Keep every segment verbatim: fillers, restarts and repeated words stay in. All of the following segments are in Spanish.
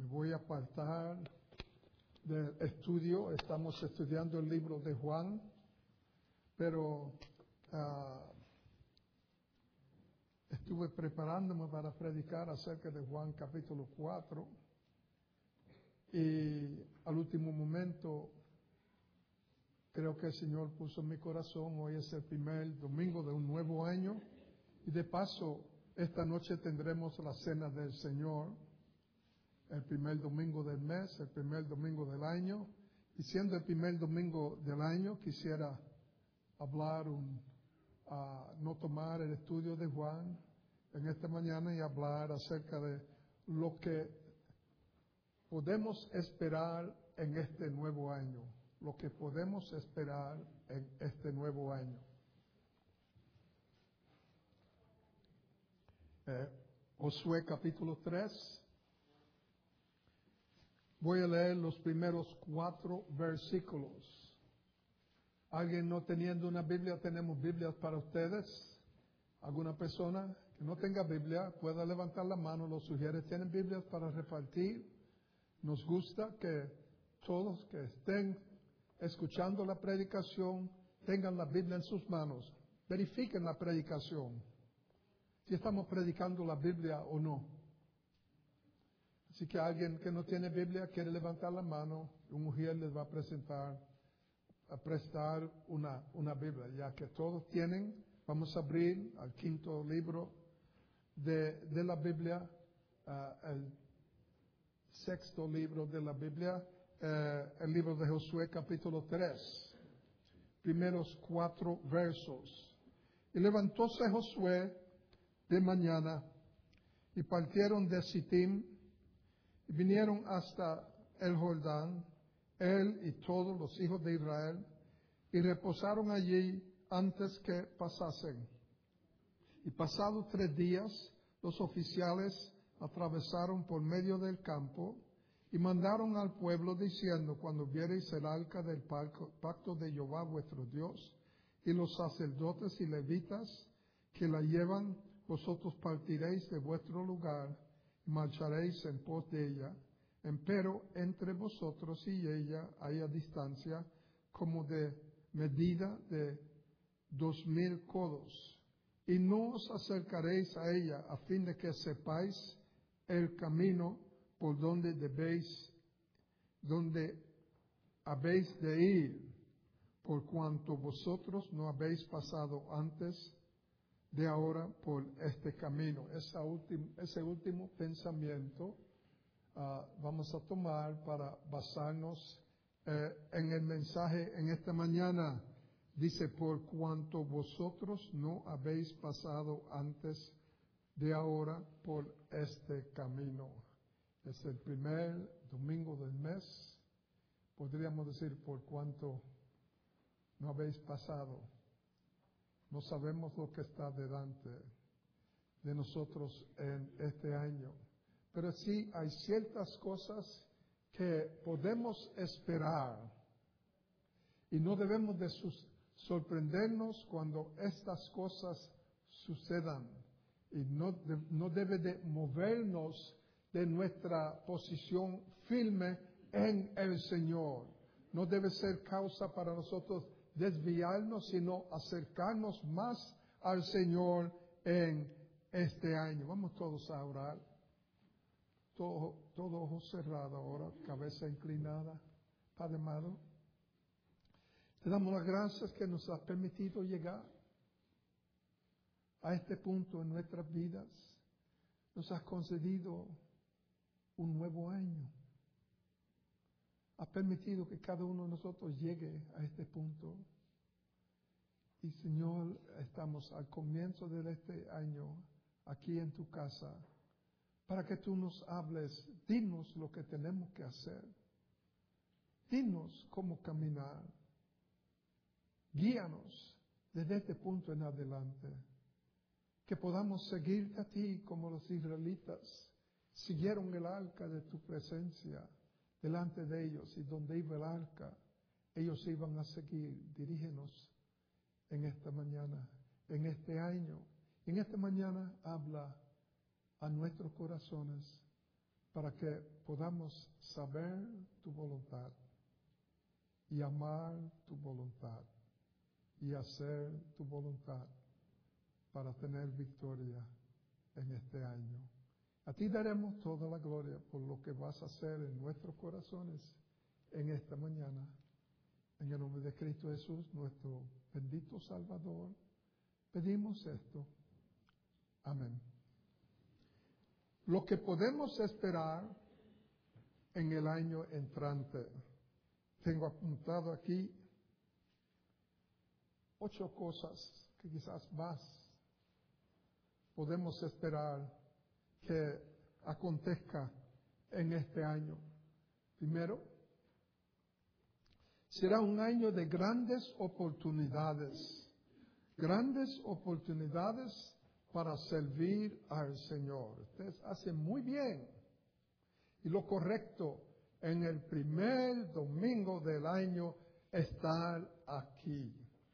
Me voy a apartar del estudio. Estamos estudiando el libro de Juan, pero uh, estuve preparándome para predicar acerca de Juan capítulo cuatro y al último momento creo que el Señor puso en mi corazón, hoy es el primer domingo de un nuevo año y de paso esta noche tendremos la cena del Señor, el primer domingo del mes, el primer domingo del año, y siendo el primer domingo del año quisiera hablar, un, uh, no tomar el estudio de Juan en esta mañana y hablar acerca de lo que podemos esperar en este nuevo año, lo que podemos esperar en este nuevo año. Eh, Josué capítulo tres. Voy a leer los primeros cuatro versículos. ¿Alguien no teniendo una Biblia? Tenemos Biblias para ustedes. ¿Alguna persona que no tenga Biblia pueda levantar la mano? Los sugieres tienen Biblias para repartir. Nos gusta que todos que estén escuchando la predicación tengan la Biblia en sus manos. Verifiquen la predicación, si estamos predicando la Biblia o no. Así que alguien que no tiene Biblia quiere levantar la mano, un mujer les va a presentar, a prestar una, una Biblia, ya que todos tienen. Vamos a abrir al quinto libro de, de la Biblia, uh, el sexto libro de la Biblia, uh, el libro de Josué capítulo tres, primeros cuatro versos. Y levantóse Josué de mañana y partieron de Sittim y vinieron hasta el Jordán, él y todos los hijos de Israel, y reposaron allí antes que pasasen. Y pasados tres días, los oficiales atravesaron por medio del campo y mandaron al pueblo diciendo: cuando viereis el arca del pacto de Jehová vuestro Dios y los sacerdotes y levitas que la llevan, vosotros partiréis de vuestro lugar y marcharéis en pos de ella. Empero entre vosotros y ella hay a distancia como de medida de dos mil codos, y no os acercaréis a ella a fin de que sepáis el camino por donde debéis, donde habéis de ir, por cuanto vosotros no habéis pasado antes de ahora por este camino. Esa ultim, ese último pensamiento uh, vamos a tomar para basarnos eh, en el mensaje en esta mañana. Dice: por cuanto vosotros no habéis pasado antes de ahora por este camino. Es el primer domingo del mes. Podríamos decir por cuanto no habéis pasado. No sabemos lo que está delante de nosotros en este año. Pero sí hay ciertas cosas que podemos esperar. Y no debemos de sorprendernos cuando estas cosas sucedan. Y no, de, no debe de movernos de nuestra posición firme en el Señor. No debe ser causa para nosotros desviarnos, sino acercarnos más al Señor en este año. Vamos todos a orar. Todo, todo ojo cerrado ahora, cabeza inclinada. Padre amado, te damos las gracias que nos has permitido llegar a este punto en nuestras vidas. Nos has concedido un nuevo año. Has permitido que cada uno de nosotros llegue a este punto. Y Señor, estamos al comienzo de este año aquí en tu casa para que tú nos hables. Dinos lo que tenemos que hacer. Dinos cómo caminar. Guíanos desde este punto en adelante. Que podamos seguirte a ti como los israelitas siguieron el arca de tu presencia delante de ellos, y donde iba el arca, ellos iban a seguir. Dirígenos en esta mañana, en este año. En esta mañana habla a nuestros corazones para que podamos saber tu voluntad y amar tu voluntad y hacer tu voluntad para tener victoria en este año. A ti daremos toda la gloria por lo que vas a hacer en nuestros corazones en esta mañana. En el nombre de Cristo Jesús, nuestro bendito Salvador, pedimos esto. Amén. Lo que podemos esperar en el año entrante. Tengo apuntado aquí ocho cosas que quizás más podemos esperar que acontezca en este año. Primero, será un año de grandes oportunidades, grandes oportunidades para servir al Señor. Ustedes hacen muy bien y lo correcto en el primer domingo del año estar aquí.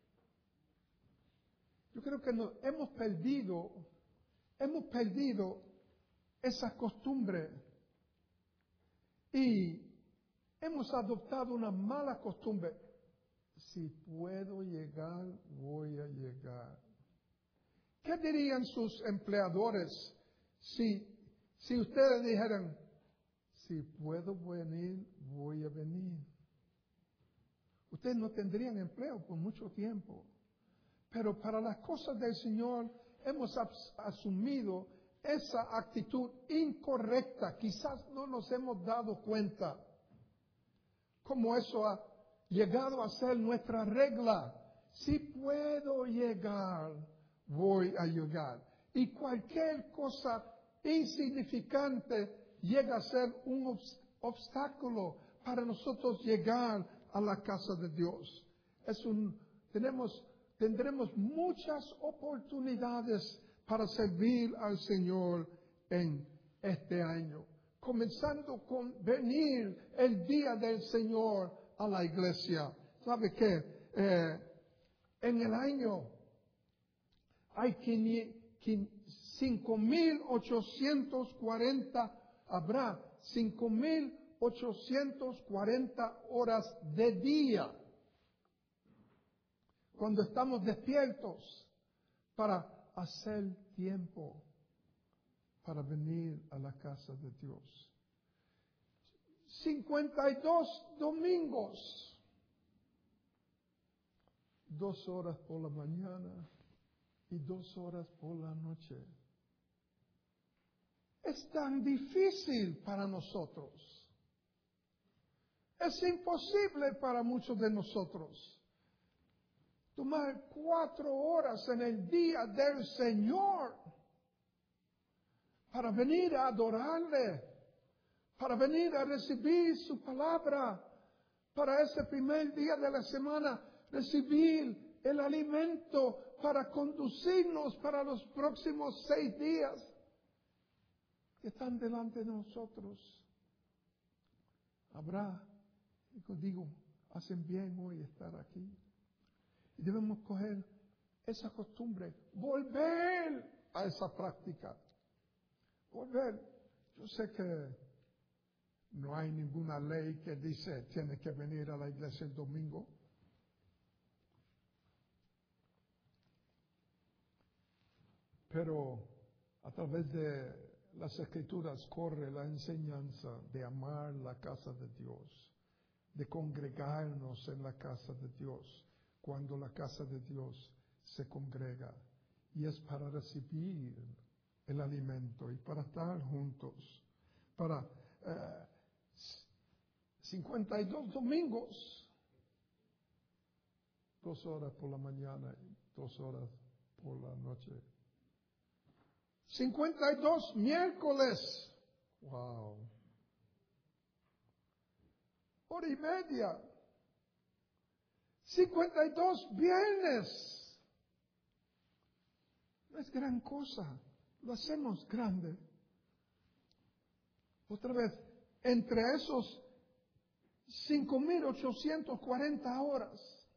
Yo creo que nos hemos perdido, hemos perdido esa costumbre y hemos adoptado una mala costumbre. Si puedo llegar, voy a llegar. ¿Qué dirían sus empleadores si, si ustedes dijeran, si puedo venir, voy a venir? Ustedes no tendrían empleo por mucho tiempo. Pero para las cosas del Señor hemos as- asumido esa actitud incorrecta. Quizás no nos hemos dado cuenta cómo eso ha llegado a ser nuestra regla. Si puedo llegar, voy a llegar. Y cualquier cosa insignificante llega a ser un obs- obstáculo para nosotros llegar a la casa de Dios. Es un, tenemos, tendremos muchas oportunidades para servir al Señor en este año. Comenzando con venir el día del Señor a la iglesia. ¿Sabe qué? Eh, en el año hay cinco mil ochocientos cuarenta, habrá cinco mil ochocientos cuarenta horas de día cuando estamos despiertos para hacer tiempo para venir a la casa de Dios. cincuenta y dos domingos, dos horas por la mañana y dos horas por la noche. Es tan difícil para nosotros. Es imposible para muchos de nosotros tomar cuatro horas en el día del Señor para venir a adorarle, para venir a recibir su palabra, para ese primer día de la semana recibir el alimento para conducirnos para los próximos seis días que están delante de nosotros. Habrá, y digo, hacen bien hoy estar aquí. Y debemos coger esa costumbre, volver a esa práctica. Volver. Yo sé que no hay ninguna ley que dice tiene que venir a la iglesia el domingo. Pero a través de las Escrituras corre la enseñanza de amar la casa de Dios, de congregarnos en la casa de Dios, cuando la casa de Dios se congrega. Y es para recibir el alimento y para estar juntos, para eh, cincuenta y dos domingos, dos horas por la mañana y dos horas por la noche. cincuenta y dos miércoles, wow, hora y media. cincuenta y dos viernes. No es gran cosa, lo hacemos grande. Otra vez, entre esos cinco mil ochocientos cuarenta horas,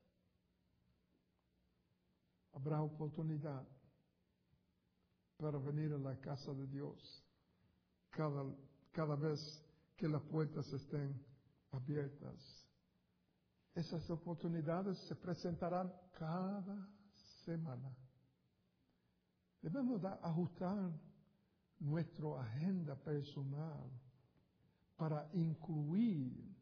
habrá oportunidad para venir a la casa de Dios cada, cada vez que las puertas estén abiertas. Esas oportunidades se presentarán cada semana. Debemos da- ajustar nuestra agenda personal para incluir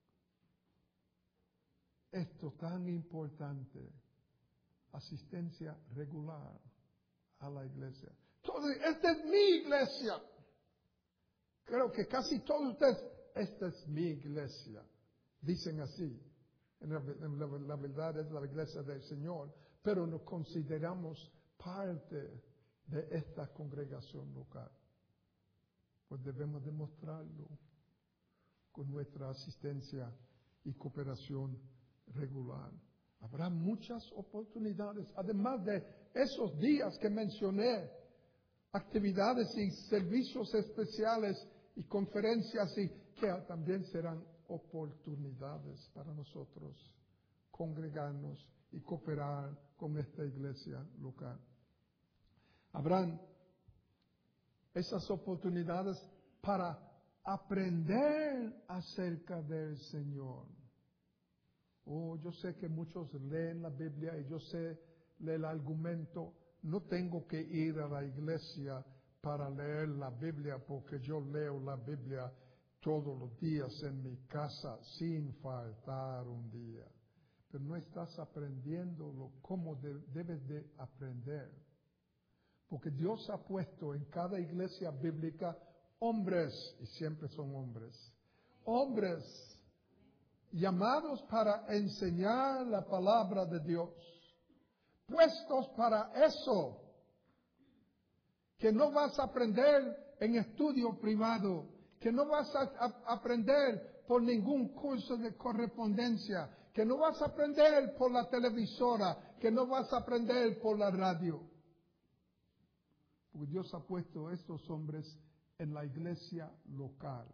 esto tan importante, asistencia regular a la iglesia. Todo, esta es mi iglesia. Creo que casi todos ustedes, esta es mi iglesia, dicen así. En la, en la, la verdad es la iglesia del Señor, pero nos consideramos parte de esta congregación local. Pues debemos demostrarlo con nuestra asistencia y cooperación regular. Habrá muchas oportunidades, además de esos días que mencioné, actividades y servicios especiales y conferencias, y que también serán oportunidades para nosotros congregarnos y cooperar con esta iglesia local. Habrán esas oportunidades para aprender acerca del Señor. Oh, yo sé que muchos leen la Biblia y yo sé el argumento, no tengo que ir a la iglesia para leer la Biblia porque yo leo la Biblia todos los días en mi casa sin faltar un día. Pero no estás aprendiendo lo cómo de, debes de aprender. Porque Dios ha puesto en cada iglesia bíblica hombres, y siempre son hombres, hombres llamados para enseñar la palabra de Dios, puestos para eso, que no vas a aprender en estudio privado, que no vas a, a aprender por ningún curso de correspondencia, que no vas a aprender por la televisora, que no vas a aprender por la radio. Porque Dios ha puesto a estos hombres en la iglesia local.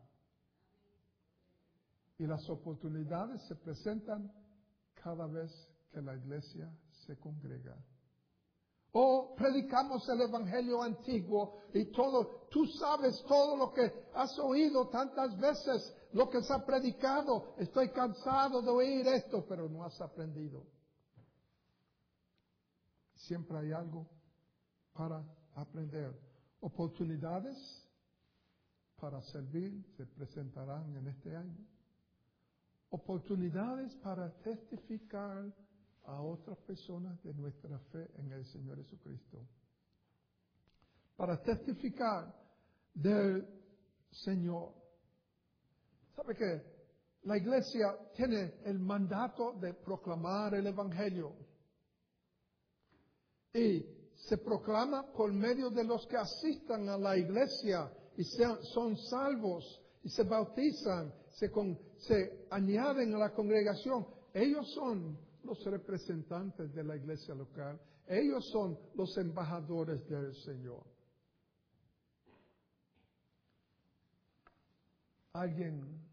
Y las oportunidades se presentan cada vez que la iglesia se congrega. O predicamos el evangelio antiguo y todo, tú sabes todo lo que has oído tantas veces, lo que se ha predicado. Estoy cansado de oír esto, pero no has aprendido. Siempre hay algo para aprender. Oportunidades para servir se presentarán en este año. Oportunidades para testificar a otras personas de nuestra fe en el Señor Jesucristo. Para testificar del Señor. ¿Sabe qué? La iglesia tiene el mandato de proclamar el Evangelio. Y se proclama por medio de los que asistan a la iglesia y sean, son salvos y se bautizan, se, con, se añaden a la congregación. Ellos son los representantes de la iglesia local. Ellos son los embajadores del Señor. Alguien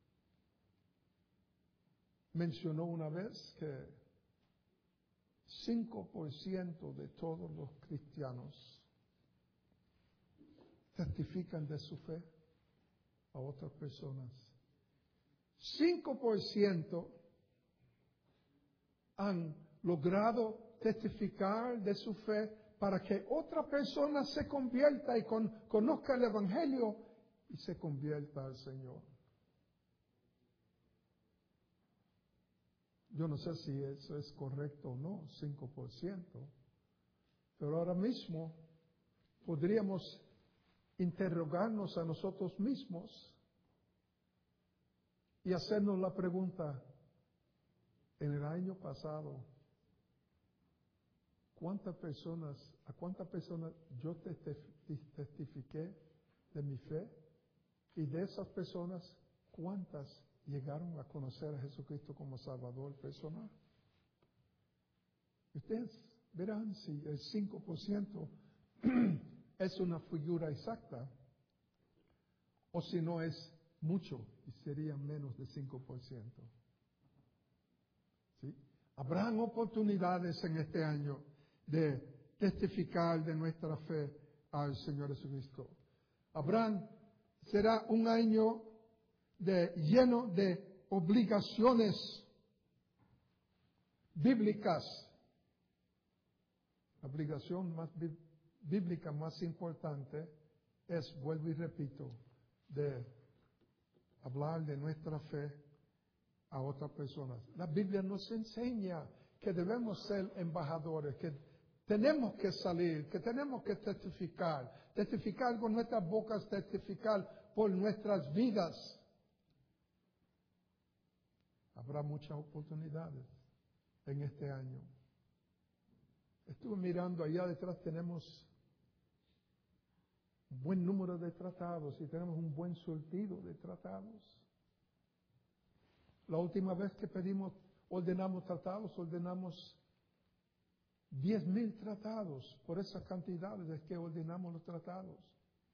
mencionó una vez que cinco por ciento de todos los cristianos testifican de su fe a otras personas. cinco por ciento han logrado testificar de su fe para que otra persona se convierta y con, conozca el Evangelio y se convierta al Señor. Yo no sé si eso es correcto o no, cinco por ciento. Pero ahora mismo podríamos interrogarnos a nosotros mismos y hacernos la pregunta, en el año pasado, ¿cuántas personas, a cuántas personas yo testifiqué de mi fe? Y de esas personas, ¿cuántas llegaron a conocer a Jesucristo como Salvador personal? Ustedes verán si el cinco por ciento es una figura exacta o si no es mucho y sería menos de cinco por ciento. ¿Sí? Habrán oportunidades en este año de testificar de nuestra fe al Señor Jesucristo. Habrán será un año de, lleno de obligaciones bíblicas. La obligación más bí- bíblica más importante es, vuelvo y repito, de hablar de nuestra fe a otras personas. La Biblia nos enseña que debemos ser embajadores, que tenemos que salir, que tenemos que testificar, testificar con nuestras bocas, testificar por nuestras vidas. Habrá muchas oportunidades en este año. Estuve mirando allá detrás, tenemos un buen número de tratados y tenemos un buen surtido de tratados. La última vez que pedimos, ordenamos tratados, ordenamos diez mil tratados. Por esas cantidades es que ordenamos los tratados.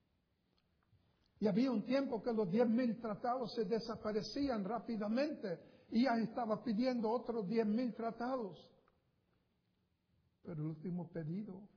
Y había un tiempo que los diez mil tratados se desaparecían rápidamente y ya estaba pidiendo otros diez mil tratados. Pero el último pedido,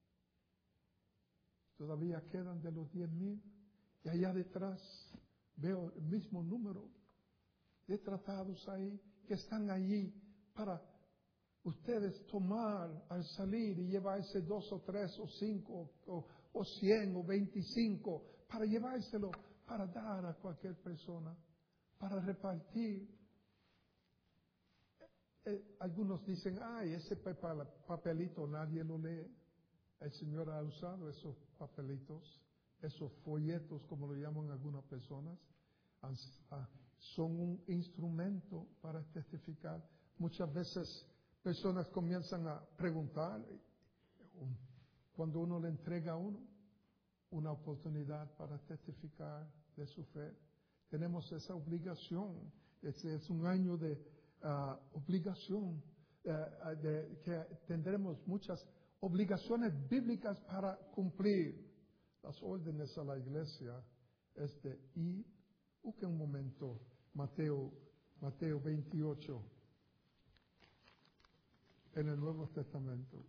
todavía quedan de los diez mil. Y allá detrás veo el mismo número de tratados ahí que están allí para ustedes tomar al salir y llevarse dos o tres o cinco o, o cien o veinticinco para llevárselo, para dar a cualquier persona, para repartir. Eh, algunos dicen, ay, ese papelito nadie lo lee. El Señor ha usado esos papelitos, esos folletos, como lo llaman algunas personas, son un instrumento para testificar. Muchas veces personas comienzan a preguntar, cuando uno le entrega a uno una oportunidad para testificar de su fe. Tenemos esa obligación. Este es un año de uh, obligación, uh, de, que tendremos muchas obligaciones bíblicas para cumplir. Las órdenes a la iglesia es de ir. Busque un momento, Mateo, Mateo veintiocho, en el Nuevo Testamento.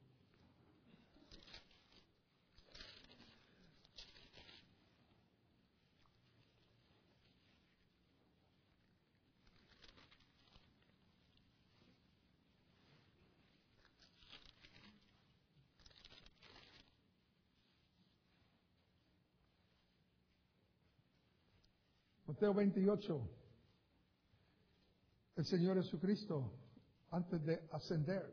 Mateo veintiocho, el Señor Jesucristo, antes de ascender,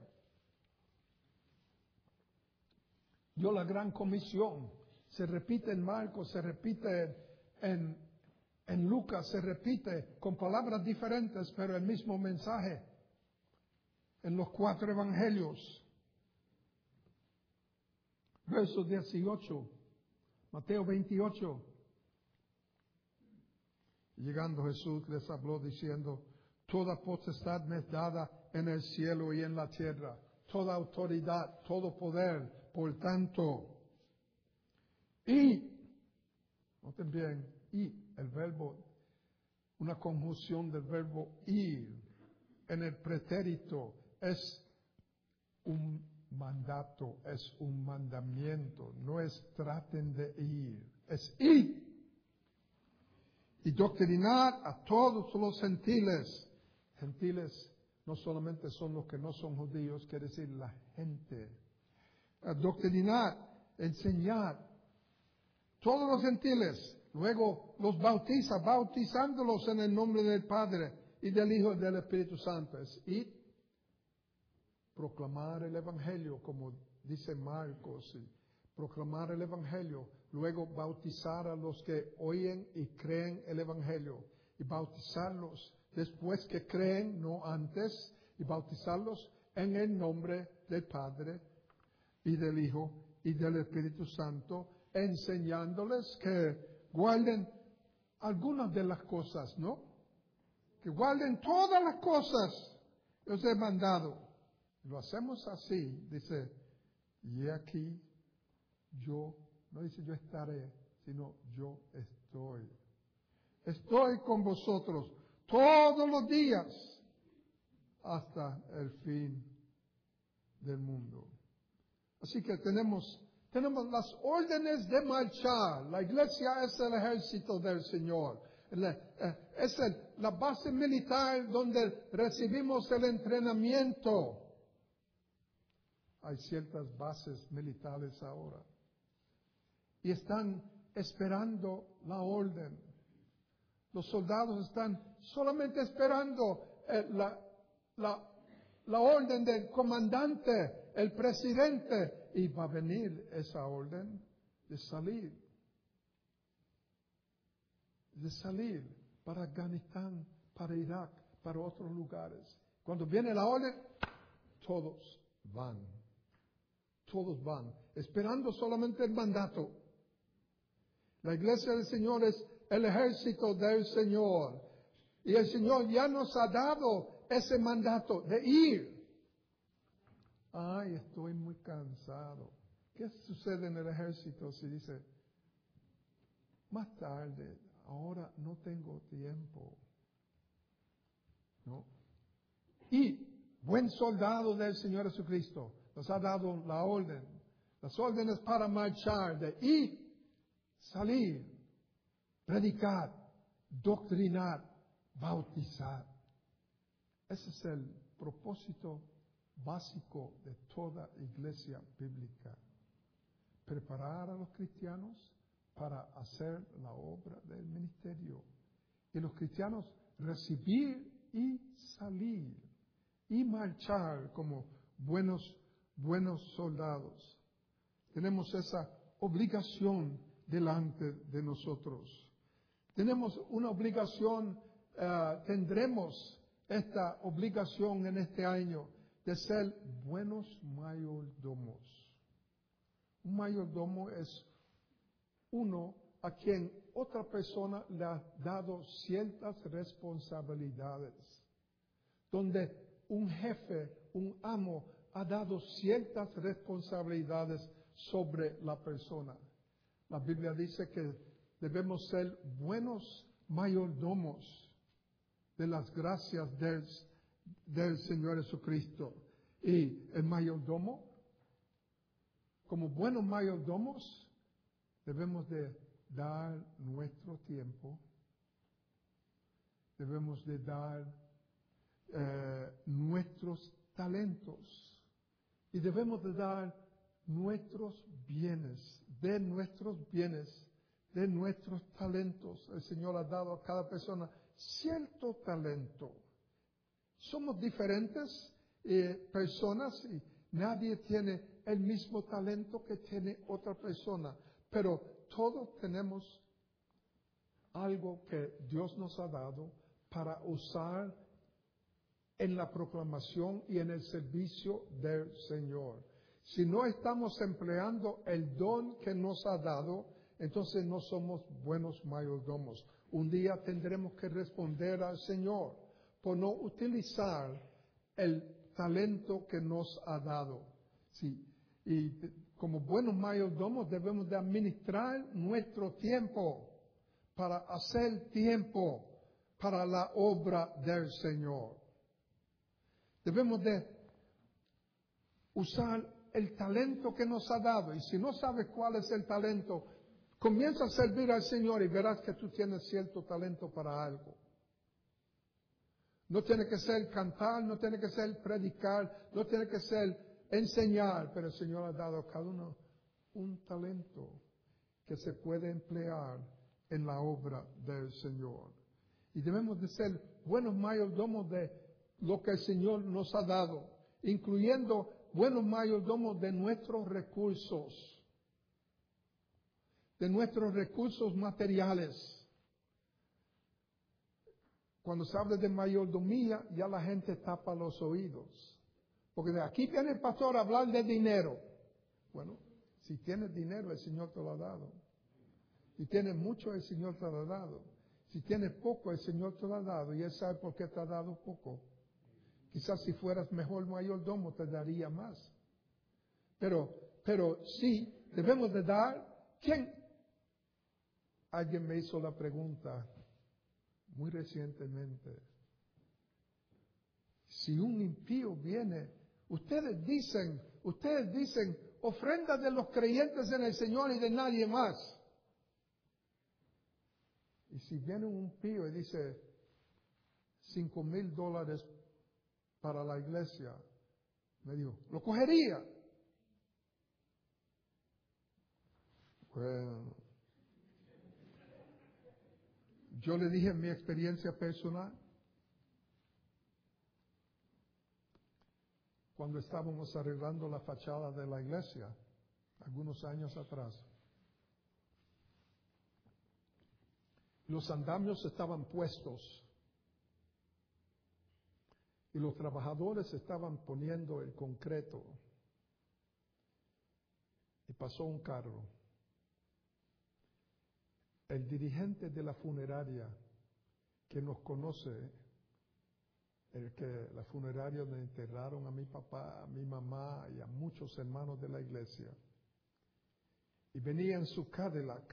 dio la gran comisión. Se repite en Marcos, se repite en, en Lucas, se repite con palabras diferentes, pero el mismo mensaje en los cuatro evangelios. Verso dieciocho, Mateo veintiocho. Llegando Jesús les habló diciendo, toda potestad me es dada en el cielo y en la tierra, toda autoridad, todo poder, por tanto. Y, noten bien, y el verbo, una conjunción del verbo ir en el pretérito es un mandato, es un mandamiento, no es traten de ir, es ir. Y doctrinar a todos los gentiles. Gentiles no solamente son los que no son judíos, quiere decir la gente. A doctrinar, enseñar. Todos los gentiles. Luego los bautiza, bautizándolos en el nombre del Padre y del Hijo y del Espíritu Santo. Es ir, proclamar el Evangelio, como dice Marcos, y proclamar el Evangelio, luego bautizar a los que oyen y creen el Evangelio, y bautizarlos después que creen, no antes, y bautizarlos en el nombre del Padre y del Hijo y del Espíritu Santo, enseñándoles que guarden algunas de las cosas, ¿no? Que guarden todas las cosas que os he mandado. Lo hacemos así, dice, y aquí yo, no dice yo estaré, sino yo estoy. Estoy con vosotros todos los días hasta el fin del mundo. Así que tenemos, Tenemos las órdenes de marchar. La iglesia es el ejército del Señor. La, eh, es el, la base militar donde recibimos el entrenamiento. Hay ciertas bases militares ahora. Y están esperando la orden. Los soldados están solamente esperando eh, la, la, la orden del comandante, el presidente, y va a venir esa orden de salir. De salir para Afganistán, para Irak, para otros lugares. Cuando viene la orden, todos van. Todos van, esperando solamente el mandato. La iglesia del Señor es el ejército del Señor. Y el Señor ya nos ha dado ese mandato de ir. Ay, estoy muy cansado. ¿Qué sucede en el ejército si dice, más tarde, ahora no tengo tiempo? ¿No? Y buen soldado del Señor Jesucristo nos ha dado la orden. Las órdenes para marchar, de ir, salir, predicar, doctrinar, bautizar. Ese es el propósito básico de toda iglesia bíblica. Preparar a los cristianos para hacer la obra del ministerio. Y los cristianos recibir y salir y marchar como buenos, buenos soldados. Tenemos esa obligación delante de nosotros. Tenemos una obligación, uh, tendremos esta obligación en este año de ser buenos mayordomos. Un mayordomo es uno a quien otra persona le ha dado ciertas responsabilidades, donde un jefe, un amo, ha dado ciertas responsabilidades sobre la persona. La Biblia dice que debemos ser buenos mayordomos de las gracias del, del Señor Jesucristo. Y el mayordomo, como buenos mayordomos, debemos de dar nuestro tiempo, debemos de dar eh, nuestros talentos y debemos de dar nuestros bienes, de nuestros bienes, de nuestros talentos. El Señor ha dado a cada persona cierto talento. Somos diferentes eh, personas y nadie tiene el mismo talento que tiene otra persona, pero todos tenemos algo que Dios nos ha dado para usar en la proclamación y en el servicio del Señor. Si no estamos empleando el don que nos ha dado, entonces no somos buenos mayordomos. Un día tendremos que responder al Señor por no utilizar el talento que nos ha dado. Sí. Y como buenos mayordomos debemos de administrar nuestro tiempo para hacer tiempo para la obra del Señor. Debemos de usar el talento que nos ha dado. Y si no sabes cuál es el talento, comienza a servir al Señor y verás que tú tienes cierto talento para algo. No tiene que ser cantar, no tiene que ser predicar, no tiene que ser enseñar, pero el Señor ha dado a cada uno un talento que se puede emplear en la obra del Señor. Y debemos de ser buenos mayordomos de lo que el Señor nos ha dado, incluyendo buenos mayordomos de nuestros recursos, de nuestros recursos materiales. Cuando se habla de mayordomía, ya la gente tapa los oídos. Porque de aquí viene el pastor a hablar de dinero. Bueno, si tienes dinero, el Señor te lo ha dado. Si tienes mucho, el Señor te lo ha dado. Si tienes poco, el Señor te lo ha dado. Y Él sabe por qué te ha dado poco. Quizás si fueras mejor mayordomo, te daría más. Pero, pero sí, debemos de dar. ¿Quién? Alguien me hizo la pregunta muy recientemente. Si un impío viene, ustedes dicen, ustedes dicen, ofrendas de los creyentes en el Señor y de nadie más. Y si viene un pío y dice cinco mil dólares para la iglesia, me dijo, ¿lo cogería? Bueno, yo le dije mi experiencia personal. Cuando estábamos arreglando la fachada de la iglesia, algunos años atrás, los andamios estaban puestos y los trabajadores estaban poniendo el concreto y pasó un carro. El dirigente de la funeraria que nos conoce, el que la funeraria donde enterraron a mi papá, a mi mamá y a muchos hermanos de la iglesia, y venía en su Cadillac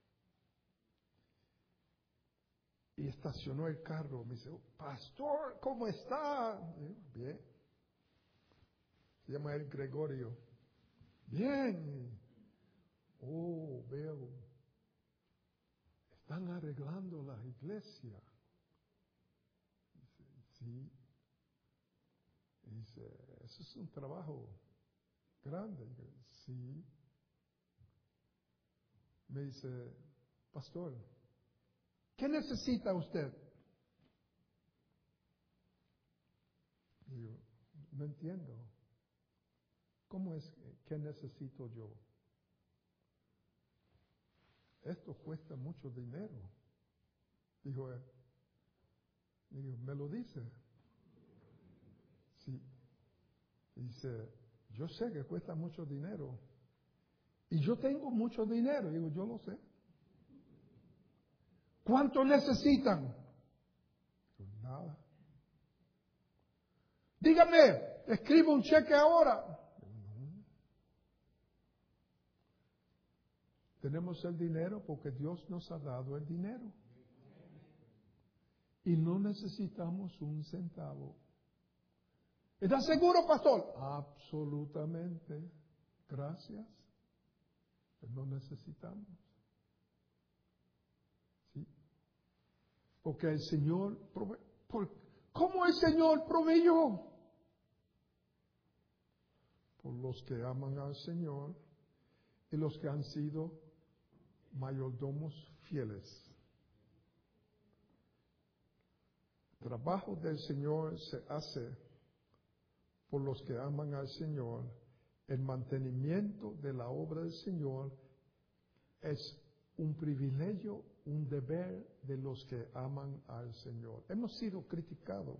y estacionó el carro. Me dice, pastor, ¿cómo está? Digo, bien. Se llama él Gregorio. Bien. Oh, veo. Están arreglando la iglesia. Dice, sí. Dice, eso es un trabajo grande. Dice, sí. Me dice, pastor, ¿qué necesita usted? Y yo, no entiendo. ¿Cómo es que necesito yo? Esto cuesta mucho dinero. Dijo él. Digo, ¿me lo dice? Sí. Dice, yo sé que cuesta mucho dinero. Y yo tengo mucho dinero. Digo, yo lo sé. ¿Cuánto necesitan? Digo, nada. Dígame, escribo un cheque ahora. Digo, no. Tenemos el dinero porque Dios nos ha dado el dinero. Y no necesitamos un centavo. ¿Estás seguro, pastor? Absolutamente. Gracias. No necesitamos. ¿Sí? Porque el Señor provee. ¿Por, ¿Cómo el Señor proveyó? Por los que aman al Señor y los que han sido mayordomos fieles. El trabajo del Señor se hace por los que aman al Señor. El mantenimiento de la obra del Señor es un privilegio, un deber de los que aman al Señor. Hemos sido criticados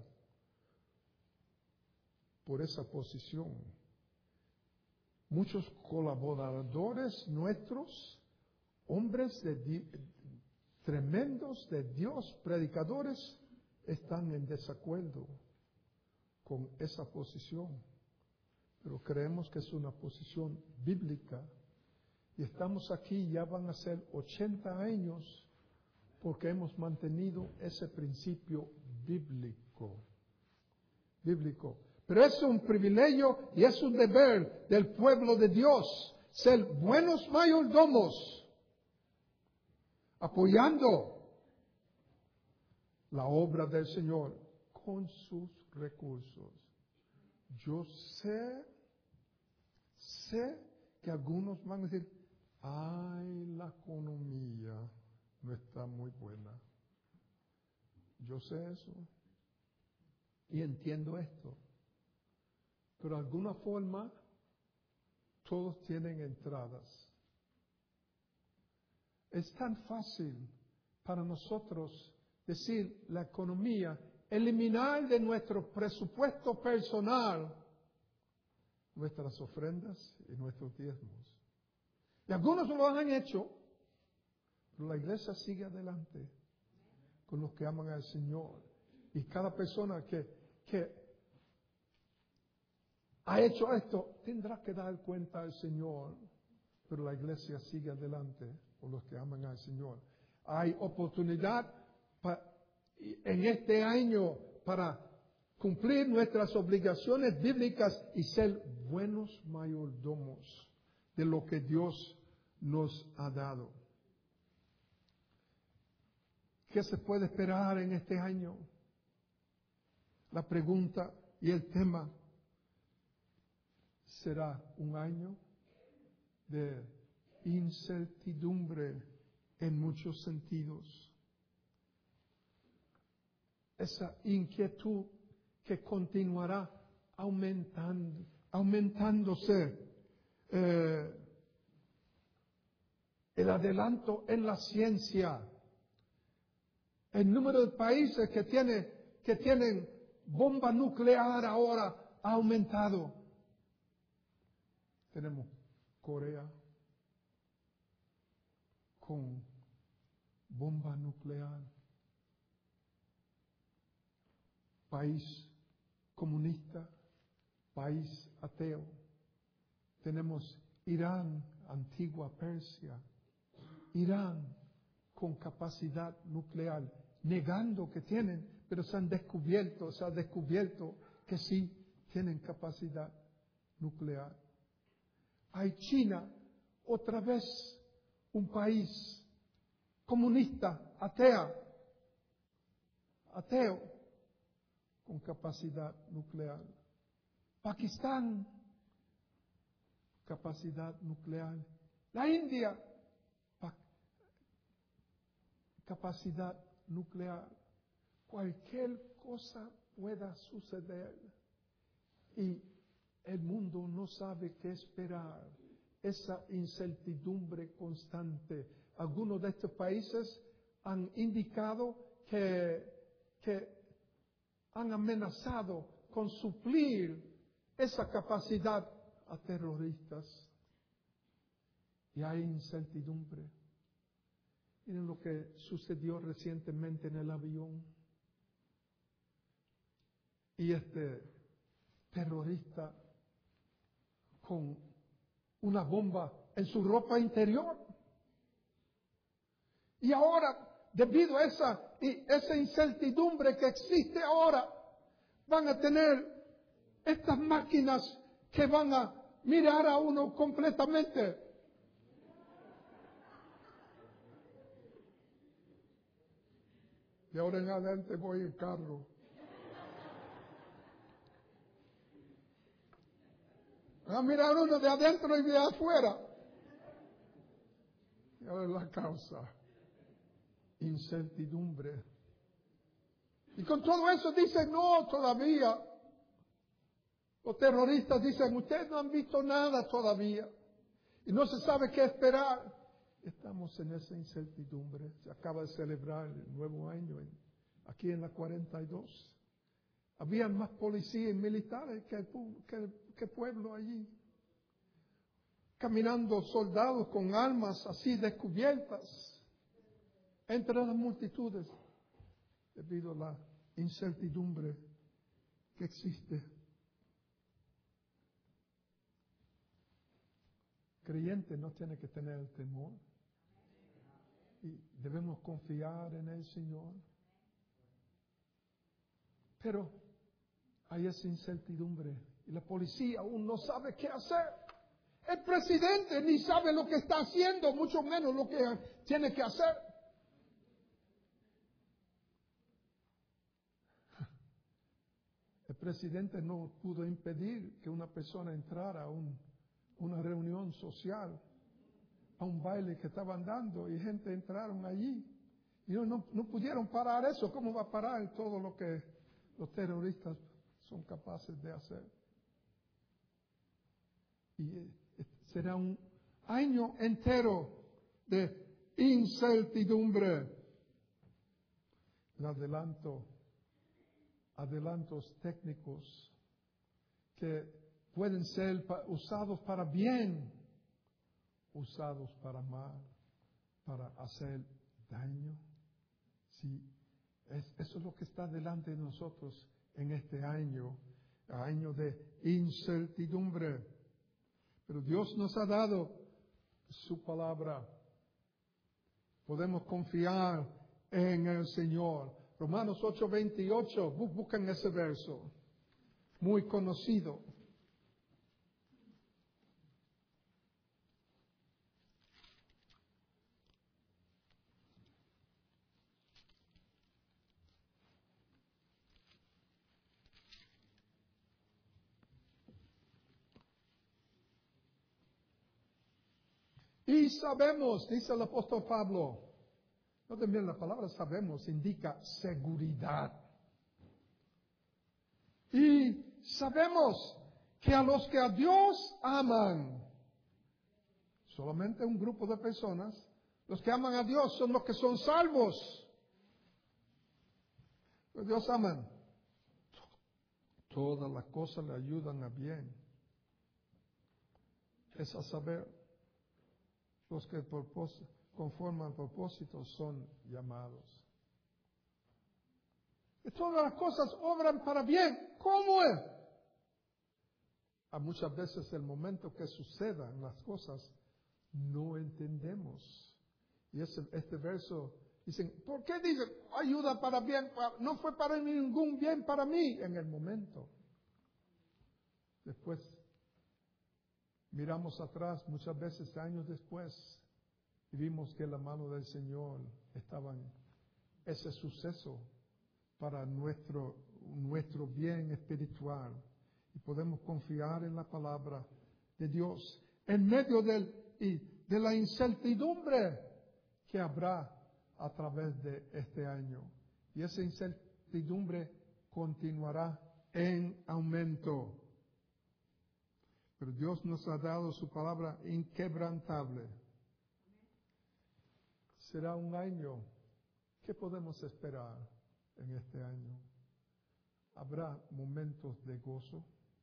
por esa posición. Muchos colaboradores nuestros, hombres de di- tremendos de Dios, predicadores, están en desacuerdo con esa posición. Pero creemos que es una posición bíblica. Y estamos aquí, ya van a ser ochenta años, porque hemos mantenido ese principio bíblico. Bíblico. Pero es un privilegio y es un deber del pueblo de Dios ser buenos mayordomos, apoyando la obra del Señor con sus recursos. Yo sé, sé que algunos van a decir, ay, la economía no está muy buena. Yo sé eso y entiendo esto. Pero de alguna forma, todos tienen entradas. Es tan fácil para nosotros decir la economía, eliminar de nuestro presupuesto personal nuestras ofrendas y nuestros diezmos. Y algunos lo han hecho, pero la iglesia sigue adelante con los que aman al Señor. Y cada persona que, que ha hecho esto tendrá que dar cuenta al Señor, pero la iglesia sigue adelante con los que aman al Señor. Hay oportunidad pa, en este año para cumplir nuestras obligaciones bíblicas y ser buenos mayordomos de lo que Dios nos ha dado. ¿Qué se puede esperar en este año? La pregunta y el tema será un año de incertidumbre en muchos sentidos. Esa inquietud que continuará aumentando, aumentándose. Eh, el adelanto en la ciencia. El número de países que, tiene, que tienen bomba nuclear ahora ha aumentado. Tenemos Corea con bomba nuclear. País comunista, país ateo. Tenemos Irán, antigua Persia. Irán con capacidad nuclear, negando que tienen, pero se han descubierto, se ha descubierto que sí tienen capacidad nuclear. Hay China, otra vez un país comunista, atea, ateo, con capacidad nuclear. Pakistán, capacidad nuclear. La India, capacidad nuclear. Cualquier cosa pueda suceder y el mundo no sabe qué esperar. Esa incertidumbre constante. Algunos de estos países han indicado que, que han amenazado con suplir esa capacidad a terroristas. Y hay incertidumbre. Miren lo que sucedió recientemente en el avión. Y este terrorista con una bomba en su ropa interior. Y ahora, debido a esa, esa incertidumbre que existe ahora, van a tener estas máquinas que van a mirar a uno completamente. De ahora en adelante voy en carro. Van a mirar uno de adentro y de afuera. Y ahora es la causa. Incertidumbre. Y con todo eso dicen, no, todavía. Los terroristas dicen, ustedes no han visto nada todavía. Y no se sabe qué esperar. Estamos en esa incertidumbre. Se acaba de celebrar el nuevo año en, aquí en la cuarenta y dos. Habían más policías y militares que el, que, que el pueblo allí. Caminando soldados con armas así descubiertas entre las multitudes debido a la incertidumbre que existe. Creyente no tiene que tener el temor. Y debemos confiar en el Señor. Pero hay esa incertidumbre y la policía aún no sabe qué hacer. El presidente ni sabe lo que está haciendo, mucho menos lo que tiene que hacer. El presidente no pudo impedir que una persona entrara a un, una reunión social, a un baile que estaban dando y gente entraron allí. Y no, no, no pudieron parar eso. ¿Cómo va a parar todo lo que los terroristas son capaces de hacer? Y eh, será un año entero de incertidumbre. El adelanto, adelantos técnicos que pueden ser usados para bien, usados para mal, para hacer daño. Sí, es, eso es lo que está delante de nosotros en este año, año de incertidumbre. Pero Dios nos ha dado su palabra. Podemos confiar en el Señor. Romanos ocho veintiocho, buscan ese verso, muy conocido. Y sabemos, dice el apóstol Pablo, no también la palabra sabemos indica seguridad. Y sabemos que a los que a Dios aman, solamente un grupo de personas, los que aman a Dios son los que son salvos. Los Dios aman. Todas las cosas le ayudan a bien. Es a saber, los que conforman propósitos son llamados. Y todas las cosas obran para bien. ¿Cómo es? A muchas veces el momento que sucedan las cosas no entendemos. Y ese, este verso dicen, ¿por qué dice ayuda para bien? No fue para ningún bien para mí en el momento. Después miramos atrás muchas veces años después y vimos que la mano del Señor estaba en ese suceso para nuestro, nuestro bien espiritual. Y podemos confiar en la palabra de Dios en medio del, y de la incertidumbre que habrá a través de este año. Y esa incertidumbre continuará en aumento. Pero Dios nos ha dado su palabra inquebrantable. Será un año. ¿Qué podemos esperar en este año? Habrá momentos de gozo.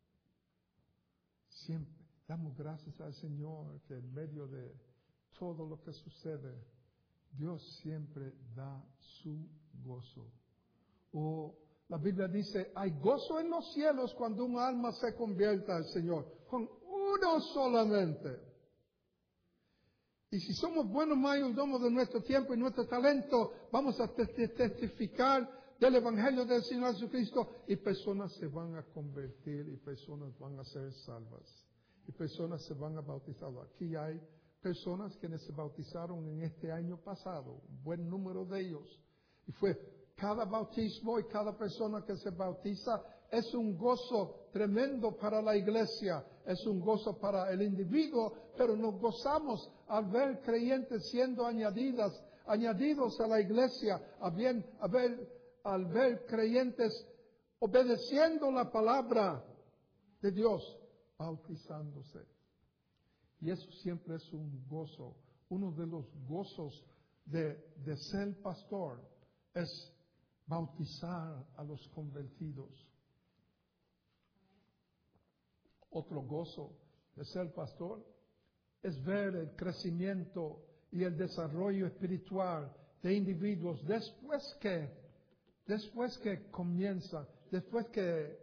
Siempre damos gracias al Señor que en medio de todo lo que sucede, Dios siempre da su gozo. O la Biblia dice, hay gozo en los cielos cuando un alma se convierta al Señor, con uno solamente. Y si somos buenos mayordomos de nuestro tiempo y nuestro talento, vamos a testificar del Evangelio del Señor Jesucristo y personas se van a convertir y personas van a ser salvas y personas se van a bautizar. Aquí hay personas que se bautizaron en este año pasado, un buen número de ellos. Y fue cada bautismo y cada persona que se bautiza es un gozo tremendo para la iglesia, es un gozo para el individuo, pero nos gozamos al ver creyentes siendo añadidas, añadidos a la iglesia, a bien, a ver, al ver creyentes obedeciendo la palabra de Dios, bautizándose. Y eso siempre es un gozo. Uno de los gozos de, de ser pastor es bautizar a los convertidos. Otro gozo de ser pastor es ver el crecimiento y el desarrollo espiritual de individuos después que Después que comienzan, después que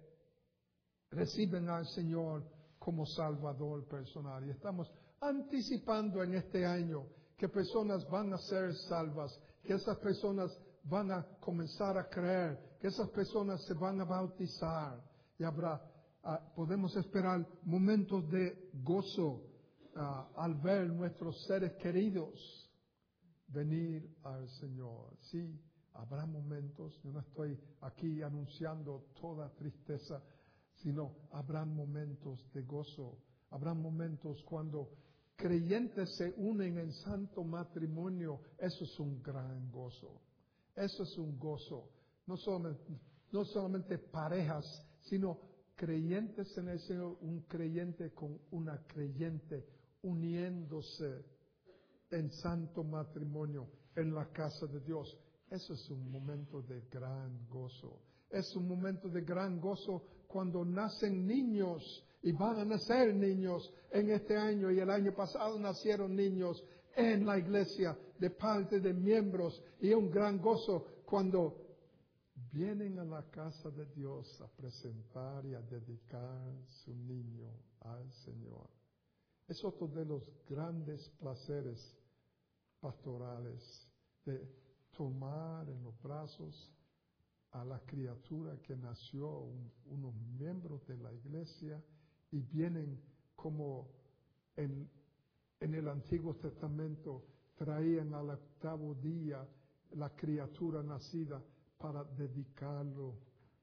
reciben al Señor como Salvador personal. Y estamos anticipando en este año que personas van a ser salvas, que esas personas van a comenzar a creer, que esas personas se van a bautizar. Y habrá, uh, podemos esperar momentos de gozo uh, al ver nuestros seres queridos venir al Señor. Sí. Habrá momentos, yo no estoy aquí anunciando toda tristeza, sino habrá momentos de gozo. Habrá momentos cuando creyentes se unen en santo matrimonio. Eso es un gran gozo. Eso es un gozo. No solamente, no solamente parejas, sino creyentes en el Señor, un creyente con una creyente uniéndose en santo matrimonio en la casa de Dios. Eso es un momento de gran gozo. Es un momento de gran gozo cuando nacen niños y van a nacer niños en este año y el año pasado nacieron niños en la iglesia de parte de miembros y un gran gozo cuando vienen a la casa de Dios a presentar y a dedicar su niño al Señor. Es otro de los grandes placeres pastorales de tomar en los brazos a la criatura que nació, un, unos miembros de la iglesia, y vienen como en, en el Antiguo Testamento traían al octavo día la criatura nacida para dedicarlo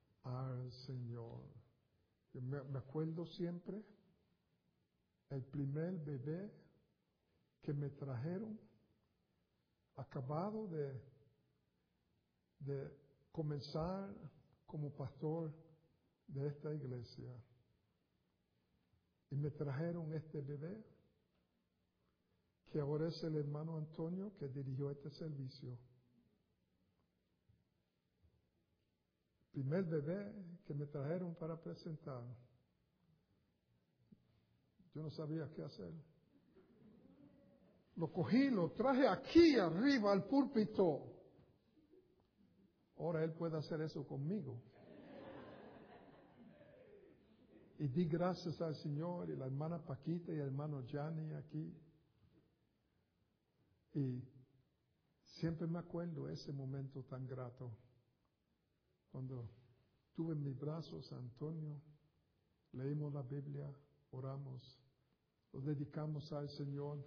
al Señor. Me, me acuerdo siempre, el primer bebé que me trajeron acabado de, de comenzar como pastor de esta iglesia. Y me trajeron este bebé, que ahora es el hermano Antonio que dirigió este servicio. Primer bebé que me trajeron para presentar. Yo no sabía qué hacer. Lo cogí, lo traje aquí arriba al púlpito. Ahora él puede hacer eso conmigo. Y di gracias al Señor y la hermana Paquita y el hermano Gianni aquí. Y siempre me acuerdo ese momento tan grato. Cuando tuve en mis brazos a Antonio, leímos la Biblia, oramos, lo dedicamos al Señor,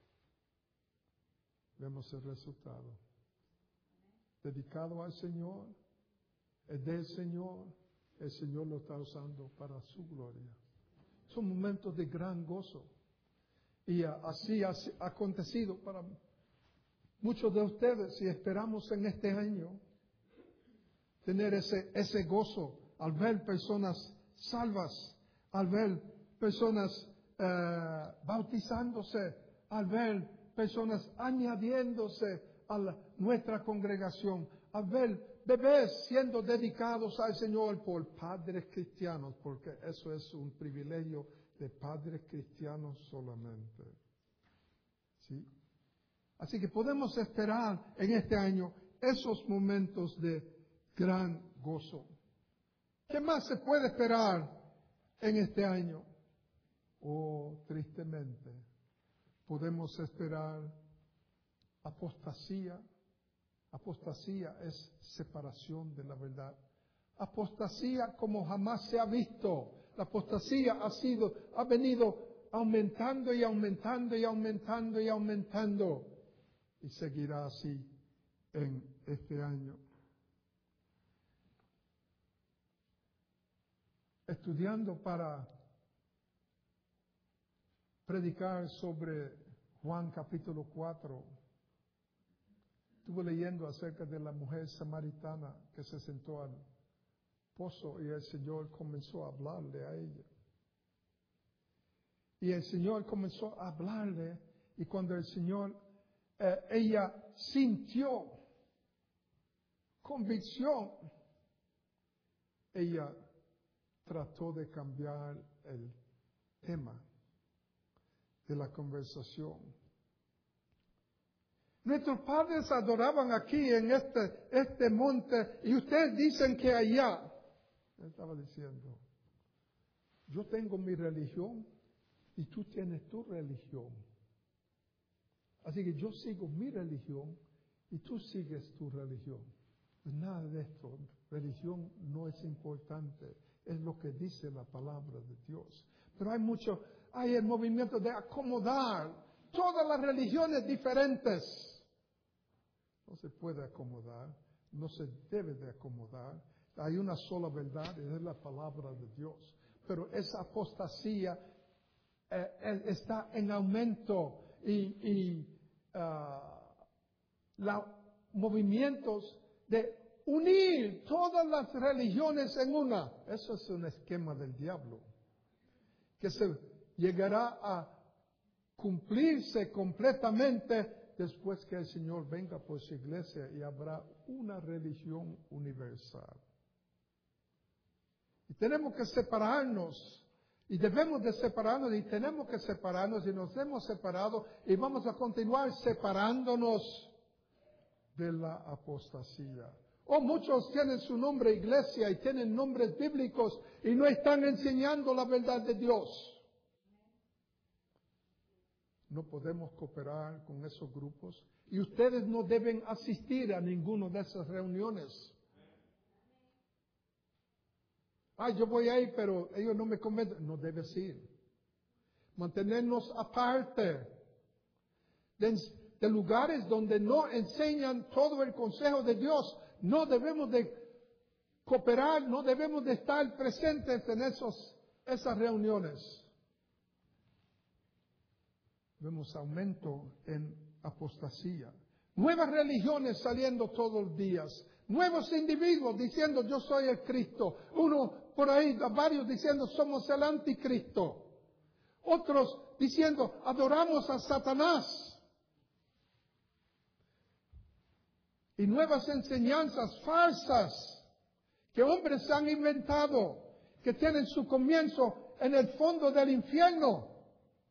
vemos el resultado. Dedicado al Señor, es del Señor, el Señor lo está usando para su gloria. Son momentos de gran gozo. Y así ha acontecido para muchos de ustedes, y esperamos en este año tener ese, ese gozo al ver personas salvas, al ver personas eh, bautizándose, al ver personas añadiéndose a la, nuestra congregación, al ver bebés siendo dedicados al Señor por padres cristianos, porque eso es un privilegio de padres cristianos solamente. ¿Sí? Así que podemos esperar en este año esos momentos de gran gozo. ¿Qué más se puede esperar en este año? Oh, tristemente, podemos esperar apostasía. Apostasía es separación de la verdad. Apostasía como jamás se ha visto. La apostasía ha sido, ha venido aumentando y aumentando y aumentando y aumentando. Y seguirá así en este año. Estudiando para predicar sobre Juan capítulo cuatro, estuve leyendo acerca de la mujer samaritana que se sentó al pozo y el Señor comenzó a hablarle a ella. Y el Señor comenzó a hablarle y cuando el Señor, eh, ella sintió convicción, ella trató de cambiar el tema de la conversación. Nuestros padres adoraban aquí en este, este monte y ustedes dicen que allá. Él estaba diciendo, yo tengo mi religión y tú tienes tu religión. Así que yo sigo mi religión y tú sigues tu religión. Pues nada de esto, religión no es importante, es lo que dice la palabra de Dios. Pero hay mucho, hay el movimiento de acomodar todas las religiones diferentes. No se puede acomodar, no se debe de acomodar. Hay una sola verdad y es la palabra de Dios. Pero esa apostasía eh, está en aumento y, y uh, los movimientos de unir todas las religiones en una. Eso es un esquema del diablo que se llegará a cumplirse completamente después que el Señor venga por su iglesia y habrá una religión universal. Y tenemos que separarnos. Y debemos de separarnos y tenemos que separarnos y nos hemos separado y vamos a continuar separándonos de la apostasía. Oh, muchos tienen su nombre iglesia y tienen nombres bíblicos y no están enseñando la verdad de Dios. No podemos cooperar con esos grupos y ustedes no deben asistir a ninguna de esas reuniones. Ah, yo voy ahí, pero ellos no me convencen. No debes ir. Mantenernos aparte de, de lugares donde no enseñan todo el consejo de Dios. No debemos de cooperar, no debemos de estar presentes en esos, esas reuniones. vemos aumento en apostasía. Nuevas religiones saliendo todos los días. Nuevos individuos diciendo yo soy el Cristo. Uno por ahí, varios diciendo somos el anticristo. Otros diciendo adoramos a Satanás. Y nuevas enseñanzas falsas que hombres han inventado, que tienen su comienzo en el fondo del infierno.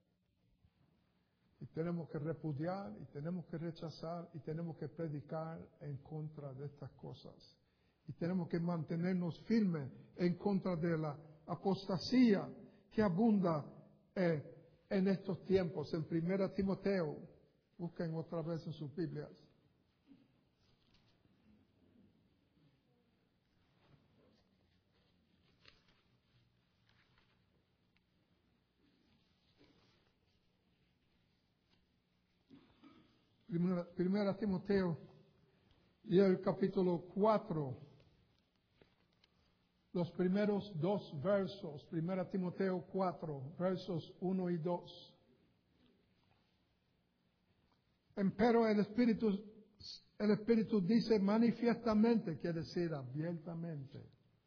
Y tenemos que repudiar, y tenemos que rechazar, y tenemos que predicar en contra de estas cosas. Y tenemos que mantenernos firmes en contra de la apostasía que abunda eh, en estos tiempos. En primera Timoteo, busquen otra vez en sus Biblias. Primera, primera Timoteo y el capítulo cuatro, los primeros dos versos, Primera Timoteo cuatro, versos uno y dos. Empero el Espíritu, el Espíritu dice manifiestamente, quiere decir abiertamente,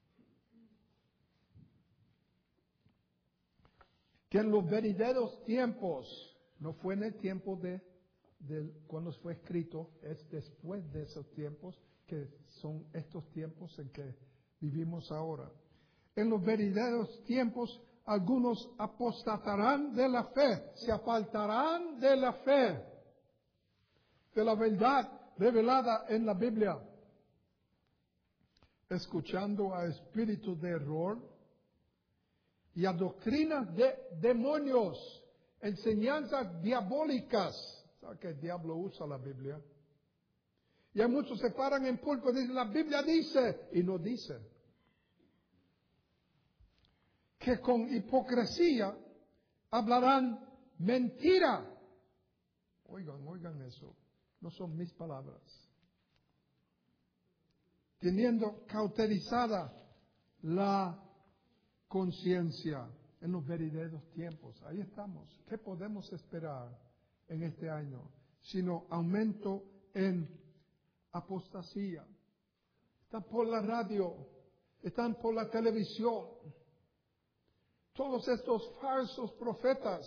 que en los venideros tiempos, no fue en el tiempo de De cuando fue escrito, es después de esos tiempos, que son estos tiempos en que vivimos ahora. En los venideros tiempos, algunos apostatarán de la fe, se apartarán de la fe, de la verdad revelada en la Biblia, escuchando a espíritus de error y a doctrinas de demonios, enseñanzas diabólicas. ¿Sabe que el diablo usa la Biblia? Y hay muchos se paran en púlpito y dicen, la Biblia dice, y no dice. Que con hipocresía hablarán mentira. Oigan, oigan eso. No son mis palabras. Teniendo cauterizada la conciencia en los venideros tiempos. Ahí estamos. ¿Qué podemos esperar en este año? Sino aumento en apostasía. Están por la radio, están por la televisión. Todos estos falsos profetas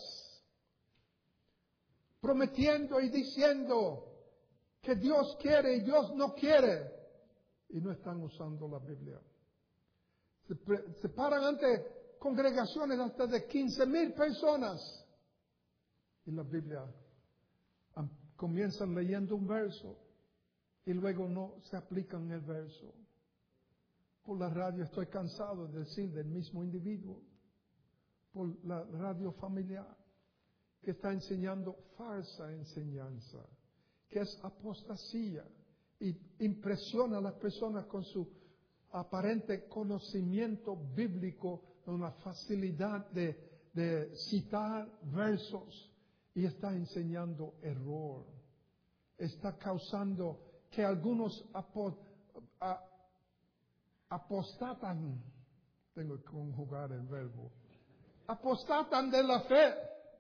prometiendo y diciendo que Dios quiere y Dios no quiere, y no están usando la Biblia. Se, pre, se paran ante congregaciones hasta de quince mil personas, y la Biblia comienzan leyendo un verso y luego no se aplican el verso. Por la radio estoy cansado de decir del mismo individuo, por la radio familiar, que está enseñando falsa enseñanza, que es apostasía, y impresiona a las personas con su aparente conocimiento bíblico, con la facilidad de, de citar versos, y está enseñando error. Está causando que algunos apo, a, apostatan, tengo que conjugar el verbo, apostatan de la fe.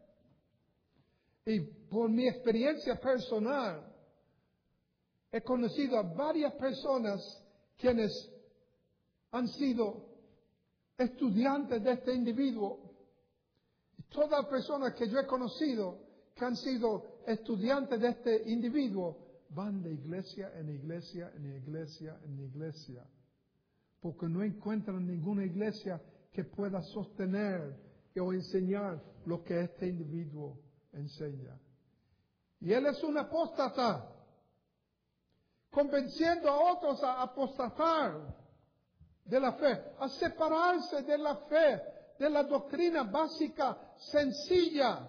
Y por mi experiencia personal, he conocido a varias personas quienes han sido estudiantes de este individuo. Y todas las personas que yo he conocido que han sido estudiantes de este individuo van de iglesia en iglesia, en iglesia, en iglesia. Porque no encuentran ninguna iglesia que pueda sostener o enseñar lo que este individuo enseña. Y él es un apóstata, convenciendo a otros a apostatar de la fe, a separarse de la fe, de la doctrina básica, sencilla,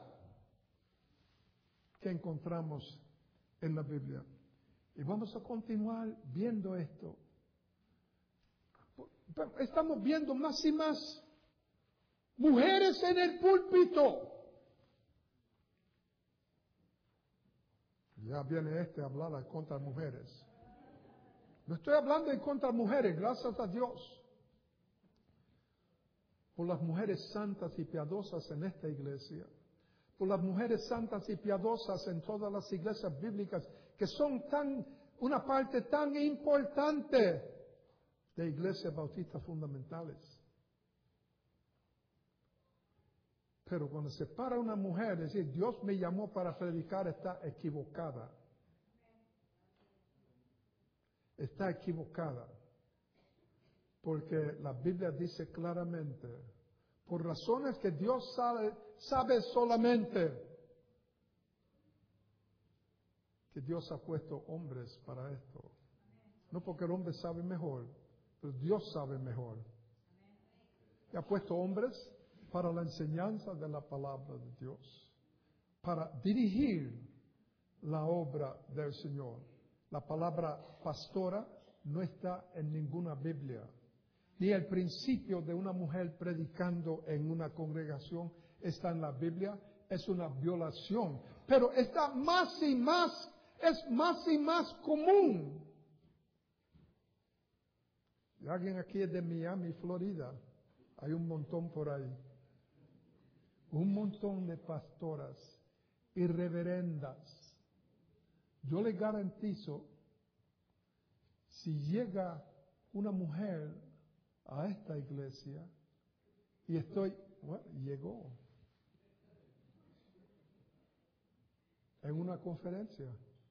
que encontramos en la Biblia. Y vamos a continuar viendo esto. Estamos viendo más y más mujeres en el púlpito. Ya viene este a hablar contra mujeres. No estoy hablando en contra mujeres, gracias a Dios por las mujeres santas y piadosas en esta iglesia. por las mujeres santas y piadosas en todas las iglesias bíblicas, que son tan, una parte tan importante de iglesias bautistas fundamentales. Pero cuando se para una mujer, es decir, Dios me llamó para predicar, está equivocada. Está equivocada. Porque la Biblia dice claramente, por razones que Dios sabe, sabe solamente, que Dios ha puesto hombres para esto. No porque el hombre sabe mejor, pero Dios sabe mejor. Y ha puesto hombres para la enseñanza de la palabra de Dios, para dirigir la obra del Señor. La palabra pastora no está en ninguna Biblia, ni el principio de una mujer predicando en una congregación está en la Biblia. Es una violación, pero está más y más, es más y más común. Y alguien aquí es de Miami, Florida, hay un montón por ahí. Un montón de pastoras y reverendas. Yo le garantizo, si llega una mujer a esta iglesia y estoy, bueno, llegó en una conferencia,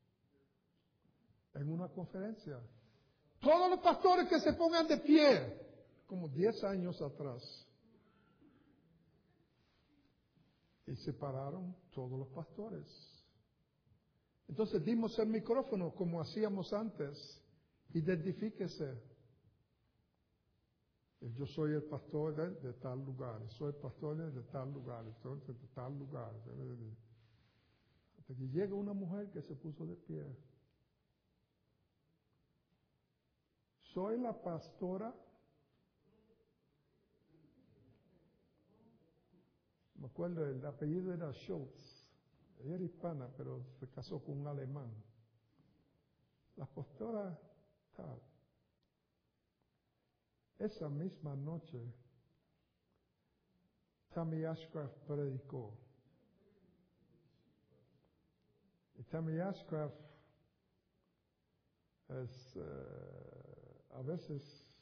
en una conferencia. Todos los pastores que se pongan de pie, como diez años atrás. Y se pararon todos los pastores. Entonces dimos el micrófono como hacíamos antes. Identifíquese. Yo soy el pastor de, de tal lugar. Soy el pastor de, de tal lugar. Soy de, de tal lugar. Hasta que llega una mujer que se puso de pie. Soy la pastora. Me acuerdo, el apellido era Schultz. Ella era hispana, pero se casó con un alemán. La pastora tal. Esa misma noche, Tammy Ashcraft predicó. Y Tammy Ashcraft es, uh, a veces,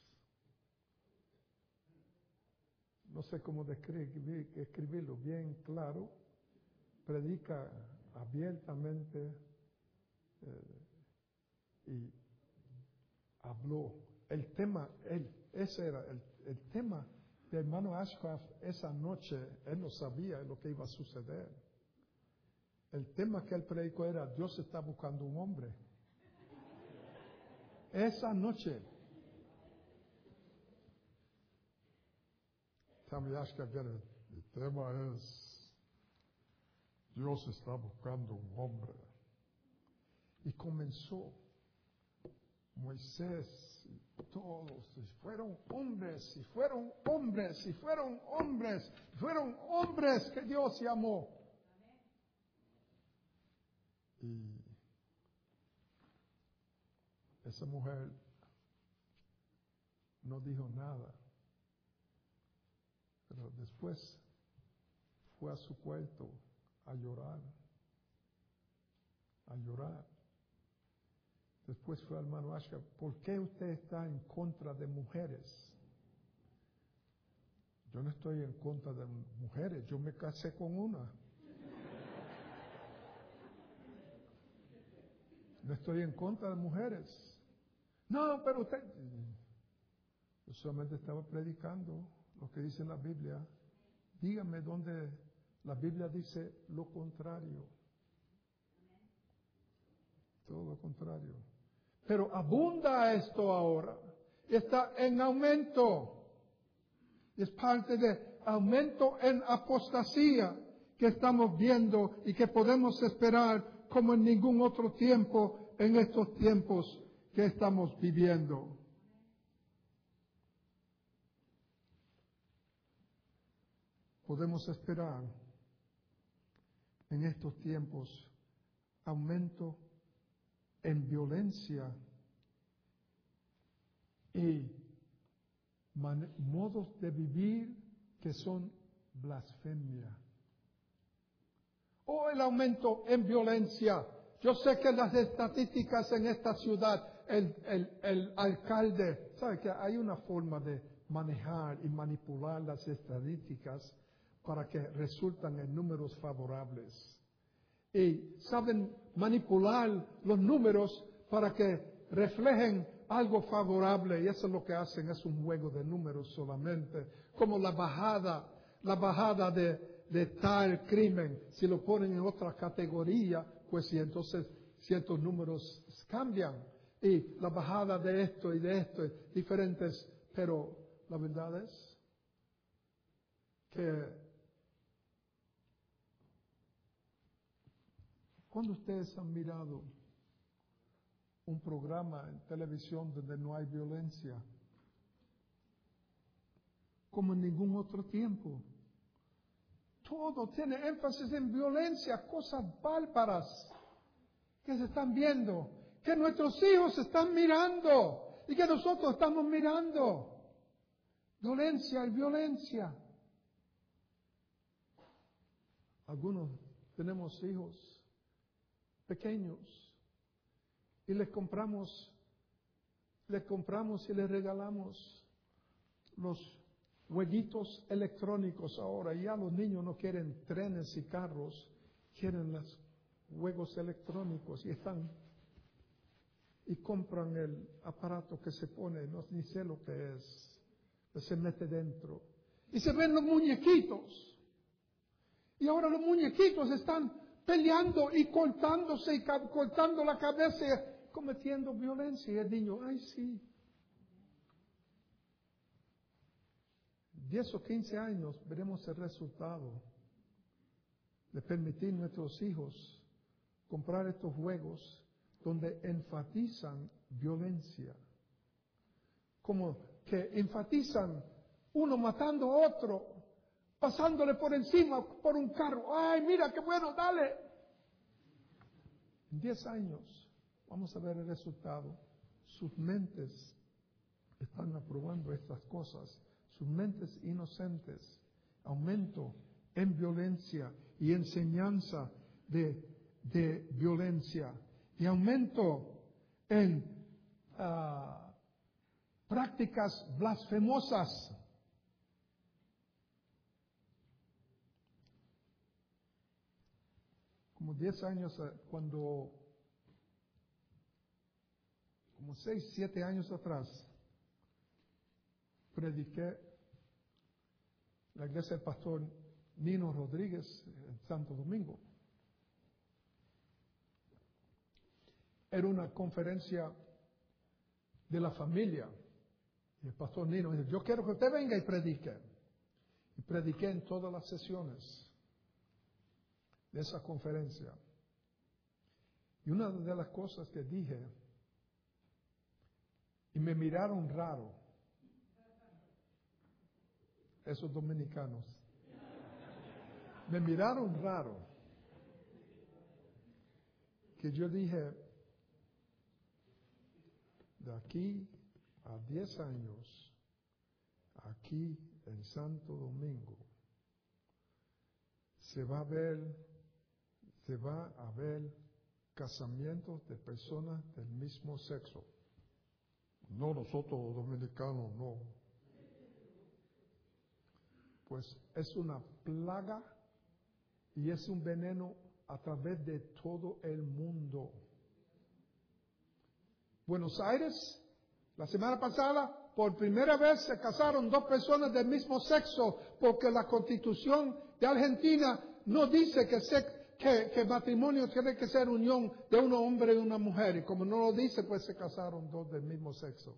no sé cómo describir, escribirlo bien claro, predica abiertamente eh, y habló. El tema, él, ese era el, el tema de hermano Ashcraft esa noche. Él no sabía lo que iba a suceder. El tema que él predicó era: Dios está buscando un hombre. Esa noche. Tammy Ashcraft viene, el tema es: Dios está buscando un hombre. Y comenzó Moisés. Todos, y fueron hombres, y fueron hombres, y fueron hombres, y fueron hombres que Dios llamó. Y esa mujer no dijo nada, pero después fue a su cuarto a llorar, a llorar. Después fue al hermano Ashcraft: ¿por qué usted está en contra de mujeres? Yo no estoy en contra de mujeres, yo me casé con una. No estoy en contra de mujeres. No, pero usted... Yo solamente estaba predicando lo que dice la Biblia. Dígame dónde la Biblia dice lo contrario. Todo lo contrario. Pero abunda esto ahora. Está en aumento. Es parte de aumento en apostasía que estamos viendo y que podemos esperar como en ningún otro tiempo en estos tiempos que estamos viviendo. Podemos esperar en estos tiempos aumento en violencia y modos de vivir que son blasfemia. O el aumento en violencia. Yo sé que las estadísticas en esta ciudad, el, el, el alcalde, ¿sabe que hay una forma de manejar y manipular las estadísticas para que resultan en números favorables? Y saben manipular los números para que reflejen algo favorable, y eso es lo que hacen, es un juego de números solamente, como la bajada, la bajada de, de tal crimen, si lo ponen en otra categoría, pues sí, entonces ciertos números cambian, y la bajada de esto y de esto, diferentes, pero la verdad es que cuando ustedes han mirado un programa en televisión donde no hay violencia, como en ningún otro tiempo, todo tiene énfasis en violencia, cosas bárbaras que se están viendo, que nuestros hijos están mirando y que nosotros estamos mirando. Violencia y violencia. Algunos tenemos hijos pequeños y les compramos, les compramos y les regalamos los jueguitos electrónicos ahora. Ya los niños no quieren trenes y carros, quieren los juegos electrónicos y están y compran el aparato que se pone, no ni sé lo que es, que se mete dentro y se ven los muñequitos. Y ahora los muñequitos están peleando y cortándose y ca- cortando la cabeza y cometiendo violencia. Y el niño, ay sí. diez o quince años veremos el resultado de permitir a nuestros hijos comprar estos juegos donde enfatizan violencia. Como que enfatizan uno matando a otro, pasándole por encima por un carro. ¡Ay, mira qué bueno, dale! En diez años vamos a ver el resultado. Sus mentes están aprobando estas cosas. Sus mentes inocentes. Aumento en violencia y enseñanza de, de violencia. Y aumento en uh, prácticas blasfemosas. Como diez años, cuando, como seis, siete años atrás, prediqué la iglesia del pastor Nino Rodríguez en Santo Domingo. Era una conferencia de la familia. Y el pastor Nino dijo, yo quiero que usted venga y predique. Y prediqué en todas las sesiones de esa conferencia. Y una de las cosas que dije, y me miraron raro, esos dominicanos, me miraron raro, que yo dije, de aquí a diez años, aquí en Santo Domingo, se va a ver, se va a ver casamientos de personas del mismo sexo. No nosotros dominicanos, no. Pues es una plaga y es un veneno a través de todo el mundo. Buenos Aires, la semana pasada, por primera vez se casaron dos personas del mismo sexo, porque la Constitución de Argentina no dice que, se, que, que matrimonio tiene que ser unión de un hombre y una mujer, y como no lo dice, pues se casaron dos del mismo sexo.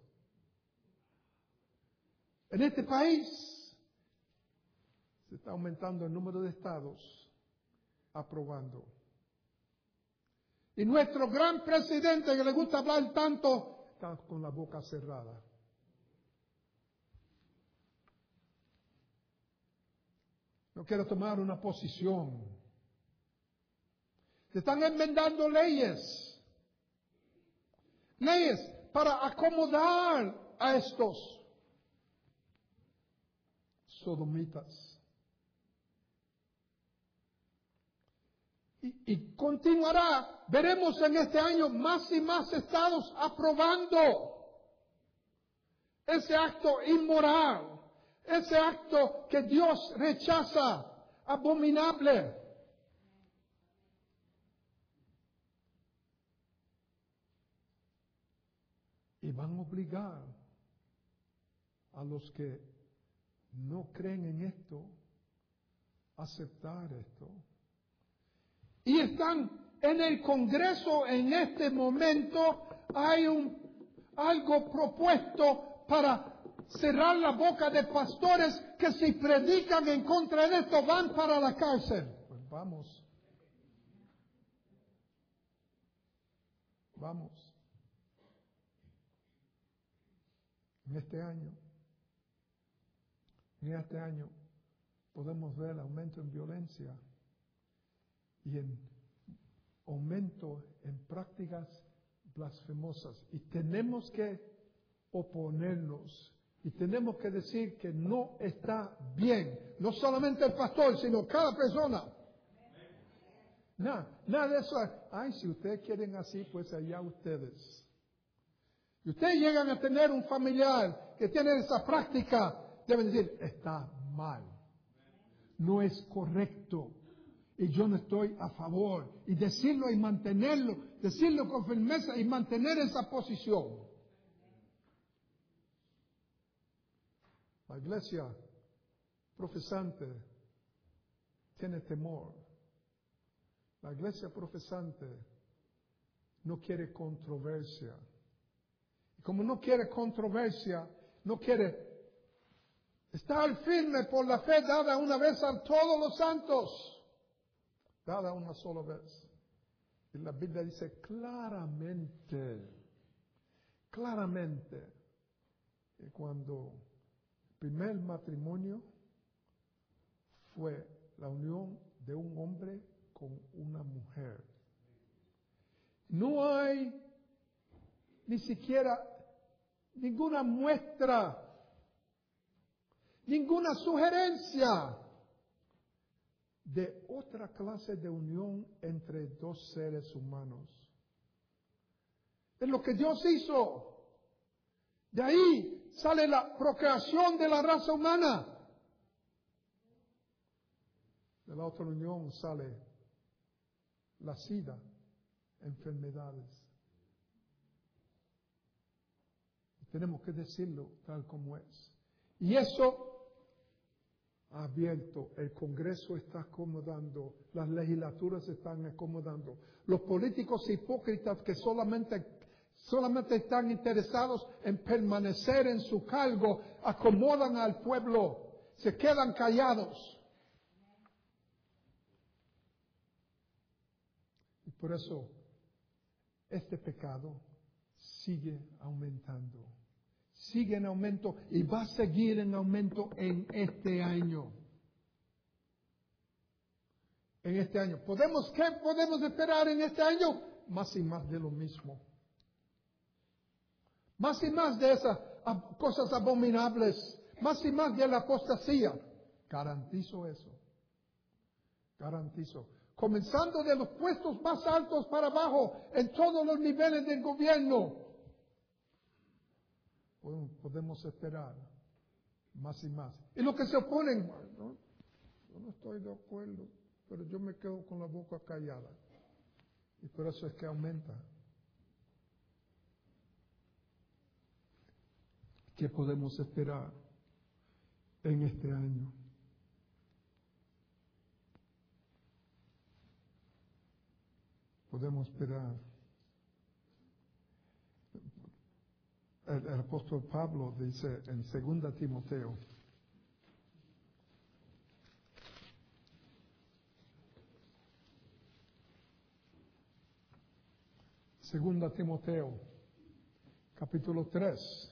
En este país se está aumentando el número de estados aprobando. Y nuestro gran presidente, que le gusta hablar tanto, está con la boca cerrada. No quiere tomar una posición. Se están enmendando leyes. Leyes para acomodar a estos sodomitas. y, y continuará. Veremos en este año más y más estados aprobando ese acto inmoral, ese acto que Dios rechaza, abominable. Y van a obligar a los que no creen en esto a aceptar esto. Y están en el Congreso en este momento, hay un, algo propuesto para cerrar la boca de pastores que si predican en contra de esto van para la cárcel. Pues vamos. Vamos. En este año, en este año podemos ver el aumento en violencia y en aumento en prácticas blasfemosas. Y tenemos que oponernos y tenemos que decir que no está bien. No solamente el pastor, sino cada persona. Nada, nada de eso. Ay, si ustedes quieren así, pues allá ustedes. Y ustedes llegan a tener un familiar que tiene esa práctica, deben decir, está mal. No es correcto. Y yo no estoy a favor. Y decirlo y mantenerlo, decirlo con firmeza y mantener esa posición. La iglesia profesante tiene temor. La iglesia profesante no quiere controversia. Y como no quiere controversia, no quiere estar firme por la fe dada una vez a todos los santos. Dada una sola vez. Y la Biblia dice claramente, claramente, que cuando el primer matrimonio fue la unión de un hombre con una mujer. No hay ni siquiera ninguna muestra, ninguna sugerencia de otra clase de unión entre dos seres humanos. Es lo que Dios hizo. De ahí sale la procreación de la raza humana. De la otra unión sale la sida, enfermedades. Y tenemos que decirlo tal como es. Y eso ha abierto, el Congreso está acomodando, las legislaturas se están acomodando. Los políticos hipócritas que solamente, solamente están interesados en permanecer en su cargo, acomodan al pueblo, se quedan callados. Y por eso este pecado sigue aumentando. Sigue en aumento y va a seguir en aumento en este año. En este año. ¿Podemos, qué podemos esperar en este año? Más y más de lo mismo. Más y más de esas cosas abominables. Más y más de la apostasía. Garantizo eso. Garantizo. Comenzando de los puestos más altos para abajo, en todos los niveles del gobierno. Podemos esperar más y más. Y los que se oponen, no, yo no estoy de acuerdo, pero yo me quedo con la boca callada. Y por eso es que aumenta. ¿Qué podemos esperar en este año? Podemos esperar. El, el apóstol Pablo dice en segunda Timoteo, segunda Timoteo, capítulo tres.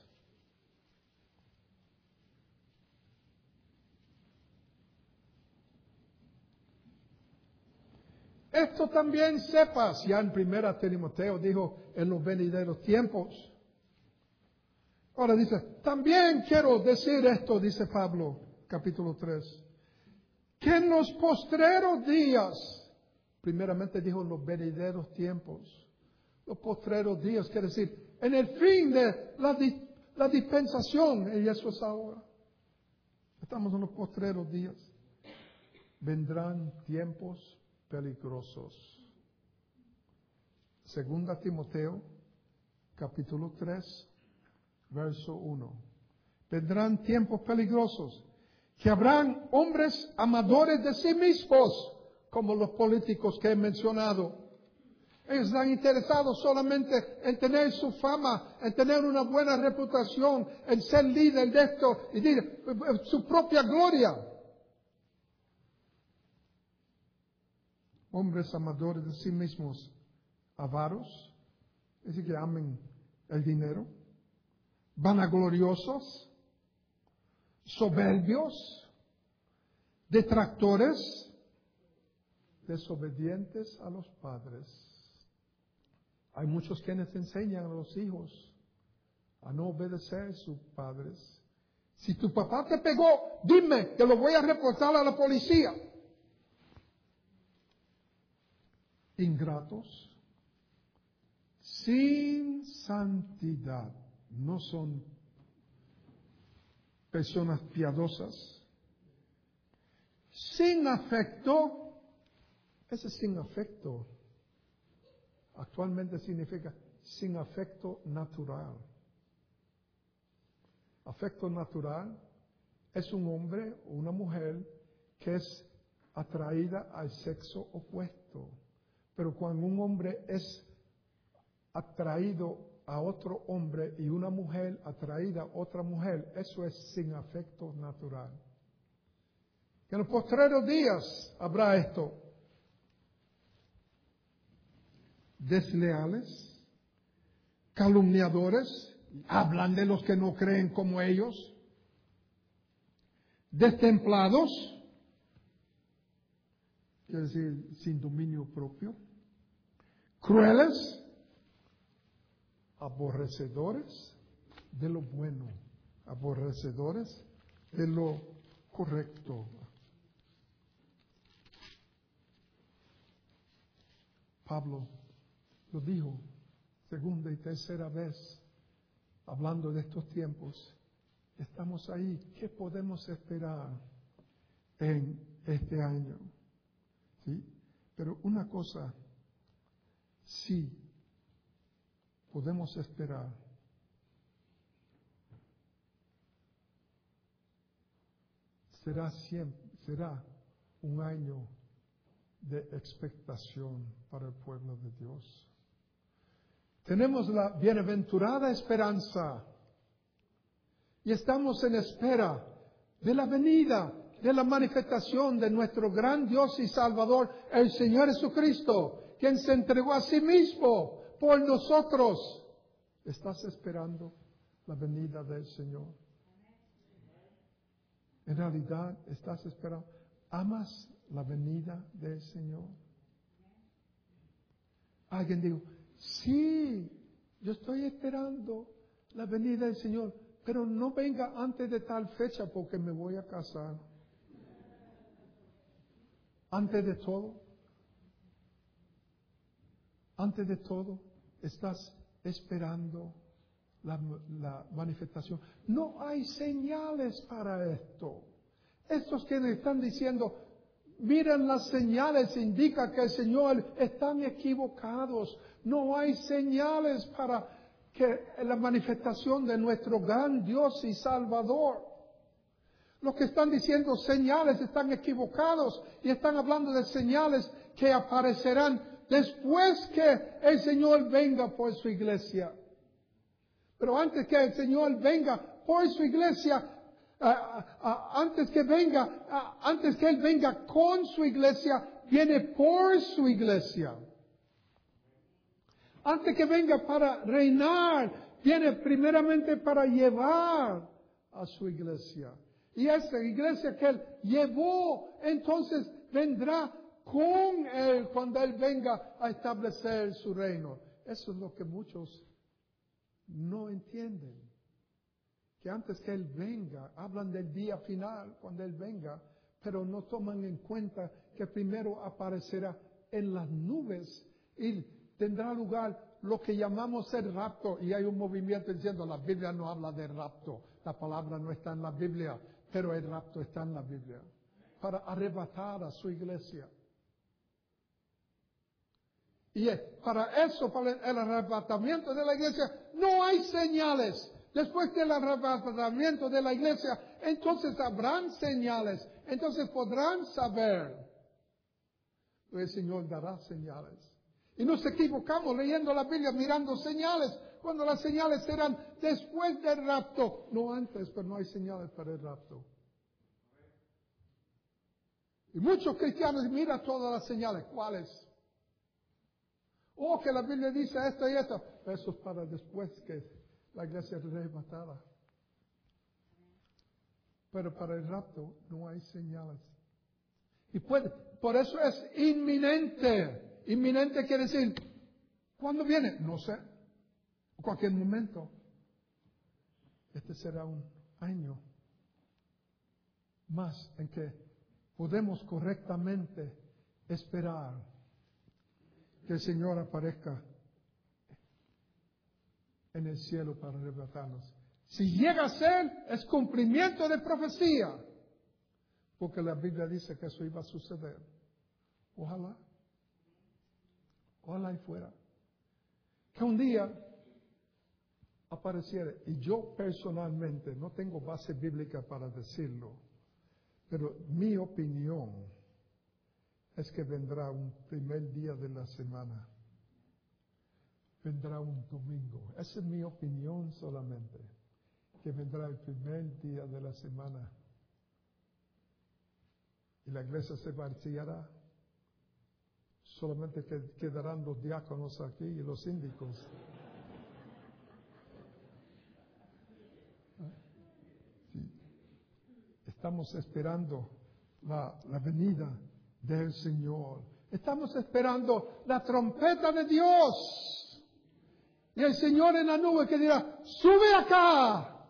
Esto también sepas, ya en primera Timoteo dijo en los venideros tiempos. Ahora dice, también quiero decir esto, dice Pablo, capítulo tres, que en los postreros días primeramente dijo los venideros tiempos, los postreros días, quiere decir, en el fin de la, la dispensación, y eso es ahora. Estamos en los postreros días. Vendrán tiempos peligrosos. Segunda Timoteo, capítulo tres, verso uno. Vendrán tiempos peligrosos, que habrán hombres amadores de sí mismos, como los políticos que he mencionado. Ellos están interesados solamente en tener su fama, en tener una buena reputación, en ser líder de esto y de su propia gloria. Hombres amadores de sí mismos, avaros, es decir, que amen el dinero, vanagloriosos, soberbios, detractores, desobedientes a los padres. Hay muchos quienes enseñan a los hijos a no obedecer a sus padres. Si tu papá te pegó, dime que lo voy a reportar a la policía. Ingratos, sin santidad, no son personas piadosas, sin afecto. Ese sin afecto actualmente significa sin afecto natural. Afecto natural es un hombre o una mujer que es atraída al sexo opuesto. Pero cuando un hombre es atraído a otro hombre y una mujer atraída a otra mujer, eso es sin afecto natural. En los postreros días habrá esto. Desleales, calumniadores, hablan de los que no creen como ellos, destemplados, quiere decir sin dominio propio, crueles, aborrecedores de lo bueno, aborrecedores de lo correcto. Pablo lo dijo segunda y tercera vez, hablando de estos tiempos. Estamos ahí. ¿Qué podemos esperar en este año? ¿Sí? Pero una cosa sí podemos esperar. Será siempre, será un año de expectación para el pueblo de Dios. Tenemos la bienaventurada esperanza y estamos en espera de la venida, de la manifestación de nuestro gran Dios y Salvador, el Señor Jesucristo, quien se entregó a sí mismo por nosotros. ¿Estás esperando la venida del Señor? En realidad, ¿estás esperando? ¿Amas la venida del Señor? Alguien dijo, sí, yo estoy esperando la venida del Señor, pero no venga antes de tal fecha porque me voy a casar. Antes de todo, antes de todo, estás esperando la, la manifestación. No hay señales para esto. Estos que están diciendo, miren las señales, indica que el Señor están equivocados. No hay señales para que la manifestación de nuestro gran Dios y Salvador. Los que están diciendo señales están equivocados y están hablando de señales que aparecerán después que el Señor venga por su iglesia. Pero antes que el Señor venga por su iglesia, uh, uh, uh, antes que venga, uh, antes que Él venga con su iglesia, viene por su iglesia. Antes que venga para reinar, viene primeramente para llevar a su iglesia. Y esa iglesia que Él llevó, entonces vendrá con Él cuando Él venga a establecer su reino. Eso es lo que muchos no entienden. Que antes que Él venga, hablan del día final, cuando Él venga, pero no toman en cuenta que primero aparecerá en las nubes y tendrá lugar lo que llamamos el rapto. Y hay un movimiento diciendo la Biblia no habla de rapto, la palabra no está en la Biblia, pero el rapto está en la Biblia para arrebatar a su iglesia. Y para eso, para el arrebatamiento de la iglesia, no hay señales. Después del arrebatamiento de la iglesia, entonces habrán señales. Entonces podrán saber. El Señor dará señales. Y nos equivocamos leyendo la Biblia, mirando señales, cuando las señales serán después del rapto. No antes, pero no hay señales para el rapto. Y muchos cristianos miran todas las señales. ¿Cuáles? Oh, que la Biblia dice esto y esto. Eso es para después que la iglesia es arrebatada. Pero para el rapto no hay señales. Y puede, por eso es inminente. Inminente quiere decir, ¿cuándo viene? No sé. En cualquier momento. Este será un año más en que podemos correctamente esperar que el Señor aparezca en el cielo para arrebatarnos. Si llega a ser, es cumplimiento de profecía. Porque la Biblia dice que eso iba a suceder. Ojalá. Ojalá y fuera. Que un día apareciera. Y yo personalmente no tengo base bíblica para decirlo. Pero mi opinión es que vendrá un primer día de la semana. Vendrá un domingo. Esa es mi opinión solamente. Que vendrá el primer día de la semana. Y la iglesia se vaciará. Solamente quedarán los diáconos aquí y los síndicos. Sí. Estamos esperando la, la venida del Señor. Estamos esperando la trompeta de Dios. Y el Señor en la nube que dirá, sube acá.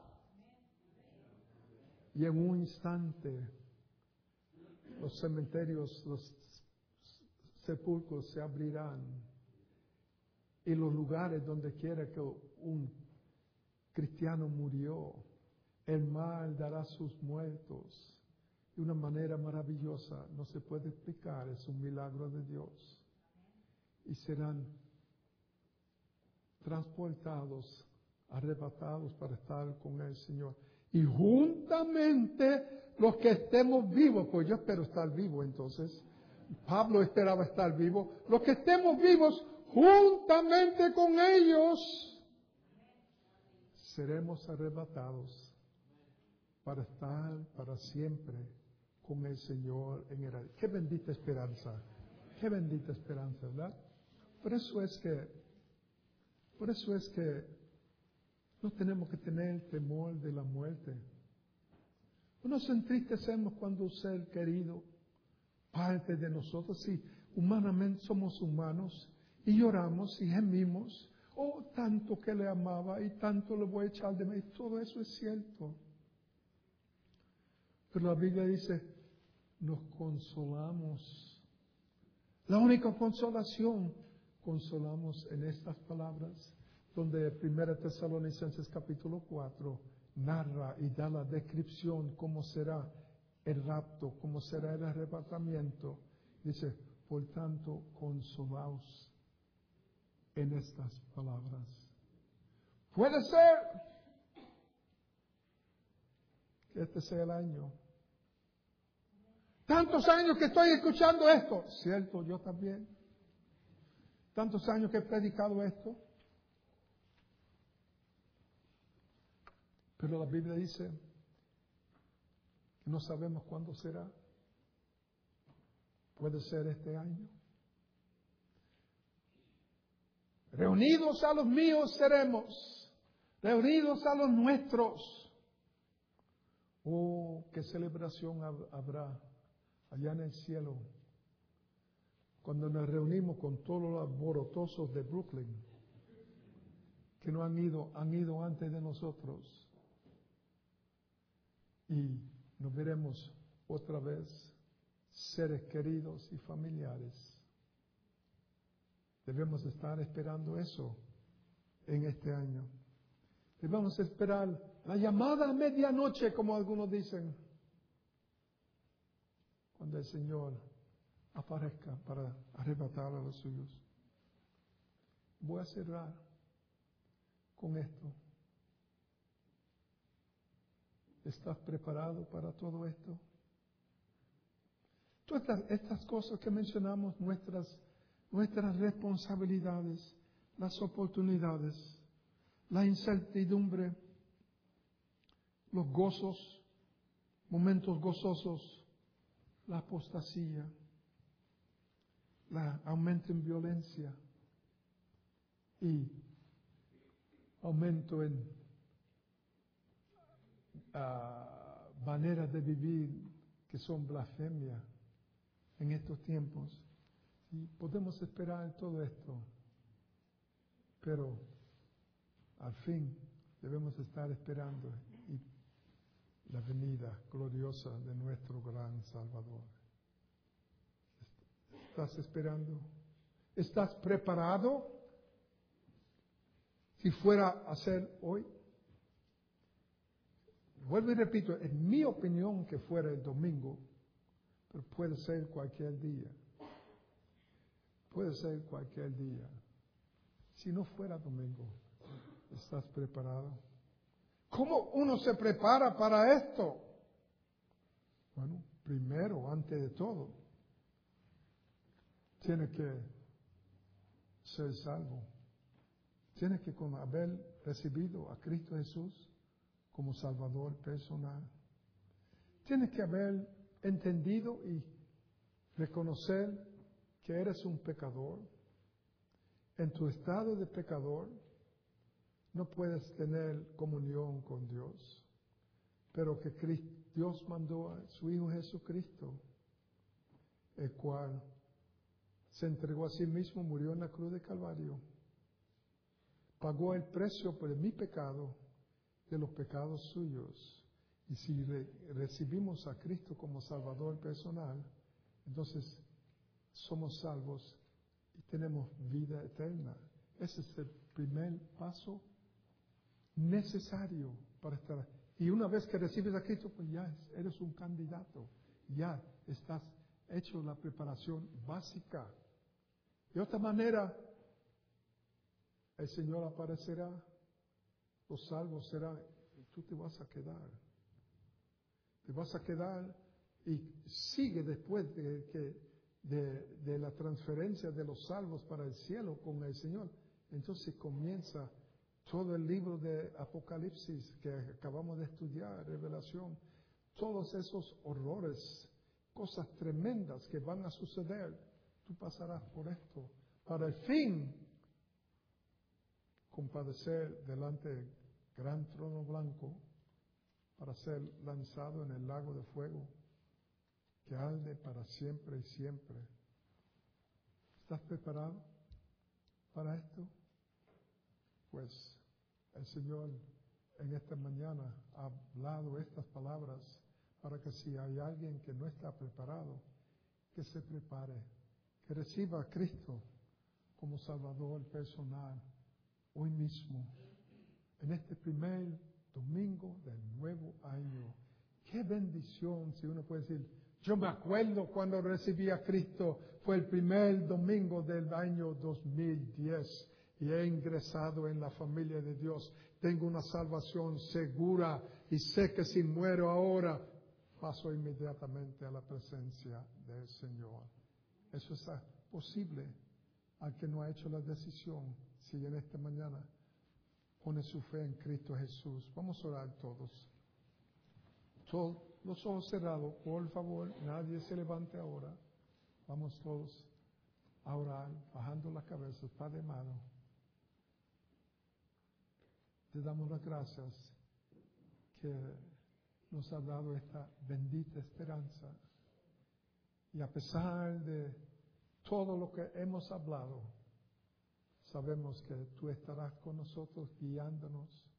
Y en un instante los cementerios, los sepulcros se abrirán. Y los lugares donde quiera que un cristiano murió, el mar dará sus muertos. De una manera maravillosa, no se puede explicar, es un milagro de Dios. Y serán transportados, arrebatados para estar con el Señor. Y juntamente los que estemos vivos, pues yo espero estar vivo entonces. Pablo esperaba estar vivo. Los que estemos vivos, juntamente con ellos, seremos arrebatados para estar para siempre con el Señor en el aire. Qué bendita esperanza, qué bendita esperanza, ¿verdad? Por eso es que, por eso es que no tenemos que tener temor de la muerte. No nos entristecemos cuando un ser querido parte de nosotros. Sí, humanamente somos humanos y lloramos y gemimos. Oh, tanto que le amaba y tanto le voy a echar de mí. Todo eso es cierto. Pero la Biblia dice, nos consolamos. La única consolación, consolamos en estas palabras, donde primera Tesalonicenses capítulo cuatro narra y da la descripción cómo será el rapto, cómo será el arrebatamiento. Dice, por tanto, consolaos en estas palabras. Puede ser que este sea el año. Tantos años que estoy escuchando esto. Cierto, yo también. Tantos años que he predicado esto. Pero la Biblia dice que no sabemos cuándo será. Puede ser este año. Reunidos a los míos seremos. Reunidos a los nuestros. Oh, qué celebración habrá allá en el cielo, cuando nos reunimos con todos los alborotosos de Brooklyn, que no han ido, han ido antes de nosotros, y nos veremos otra vez, seres queridos y familiares, Debemos estar esperando eso en este año. Debemos esperar la llamada a medianoche, como algunos dicen, cuando el Señor aparezca para arrebatar a los suyos. Voy a cerrar con esto. ¿Estás preparado para todo esto? Todas estas, estas cosas que mencionamos, nuestras, nuestras responsabilidades, las oportunidades, la incertidumbre, los gozos, momentos gozosos, la apostasía, el aumento en violencia y aumento en uh, maneras de vivir que son blasfemia en estos tiempos. Y podemos esperar todo esto, pero al fin debemos estar esperando y la venida gloriosa de nuestro gran Salvador. ¿Estás esperando? ¿Estás preparado? Si fuera a ser hoy. Vuelvo y repito, en mi opinión que fuera el domingo, pero puede ser cualquier día. Puede ser cualquier día. Si no fuera domingo, ¿estás preparado? ¿Cómo uno se prepara para esto? Bueno, primero, antes de todo, tiene que ser salvo. Tiene que haber recibido a Cristo Jesús como Salvador personal. Tiene que haber entendido y reconocer que eres un pecador. En tu estado de pecador no puedes tener comunión con Dios, pero que Cristo, Dios mandó a su Hijo Jesucristo, el cual se entregó a sí mismo, murió en la cruz de Calvario, pagó el precio por mi pecado, de los pecados suyos. Y si re- recibimos a Cristo como Salvador personal, entonces somos salvos y tenemos vida eterna. Ese es el primer paso necesario para estar. Y una vez que recibes a Cristo, pues ya eres un candidato. Ya estás hecho la preparación básica. De otra manera, el Señor aparecerá, los salvos serán, y tú te vas a quedar. Te vas a quedar y sigue después de, que, de, de la transferencia de los salvos para el cielo con el Señor. Entonces comienza todo el libro de Apocalipsis que acabamos de estudiar, Revelación, todos esos horrores, cosas tremendas que van a suceder. Tú pasarás por esto para el fin compadecer delante del gran trono blanco para ser lanzado en el lago de fuego que arde para siempre y siempre. ¿Estás preparado para esto? Pues el Señor en esta mañana ha hablado estas palabras para que si hay alguien que no está preparado, que se prepare, que reciba a Cristo como Salvador personal hoy mismo, en este primer domingo del nuevo año. Qué bendición si uno puede decir, yo me acuerdo cuando recibí a Cristo, fue el primer domingo del año dos mil diez y he ingresado en la familia de Dios. Tengo una salvación segura y sé que si muero ahora, paso inmediatamente a la presencia del Señor. Eso es posible al que no ha hecho la decisión. Si en esta mañana pone su fe en Cristo Jesús. Vamos a orar todos. Todos los ojos cerrados, por favor, nadie se levante ahora. Vamos todos a orar, bajando la cabeza, Padre amado. Te damos las gracias que nos ha dado esta bendita esperanza. Y a pesar de todo lo que hemos hablado, sabemos que tú estarás con nosotros guiándonos,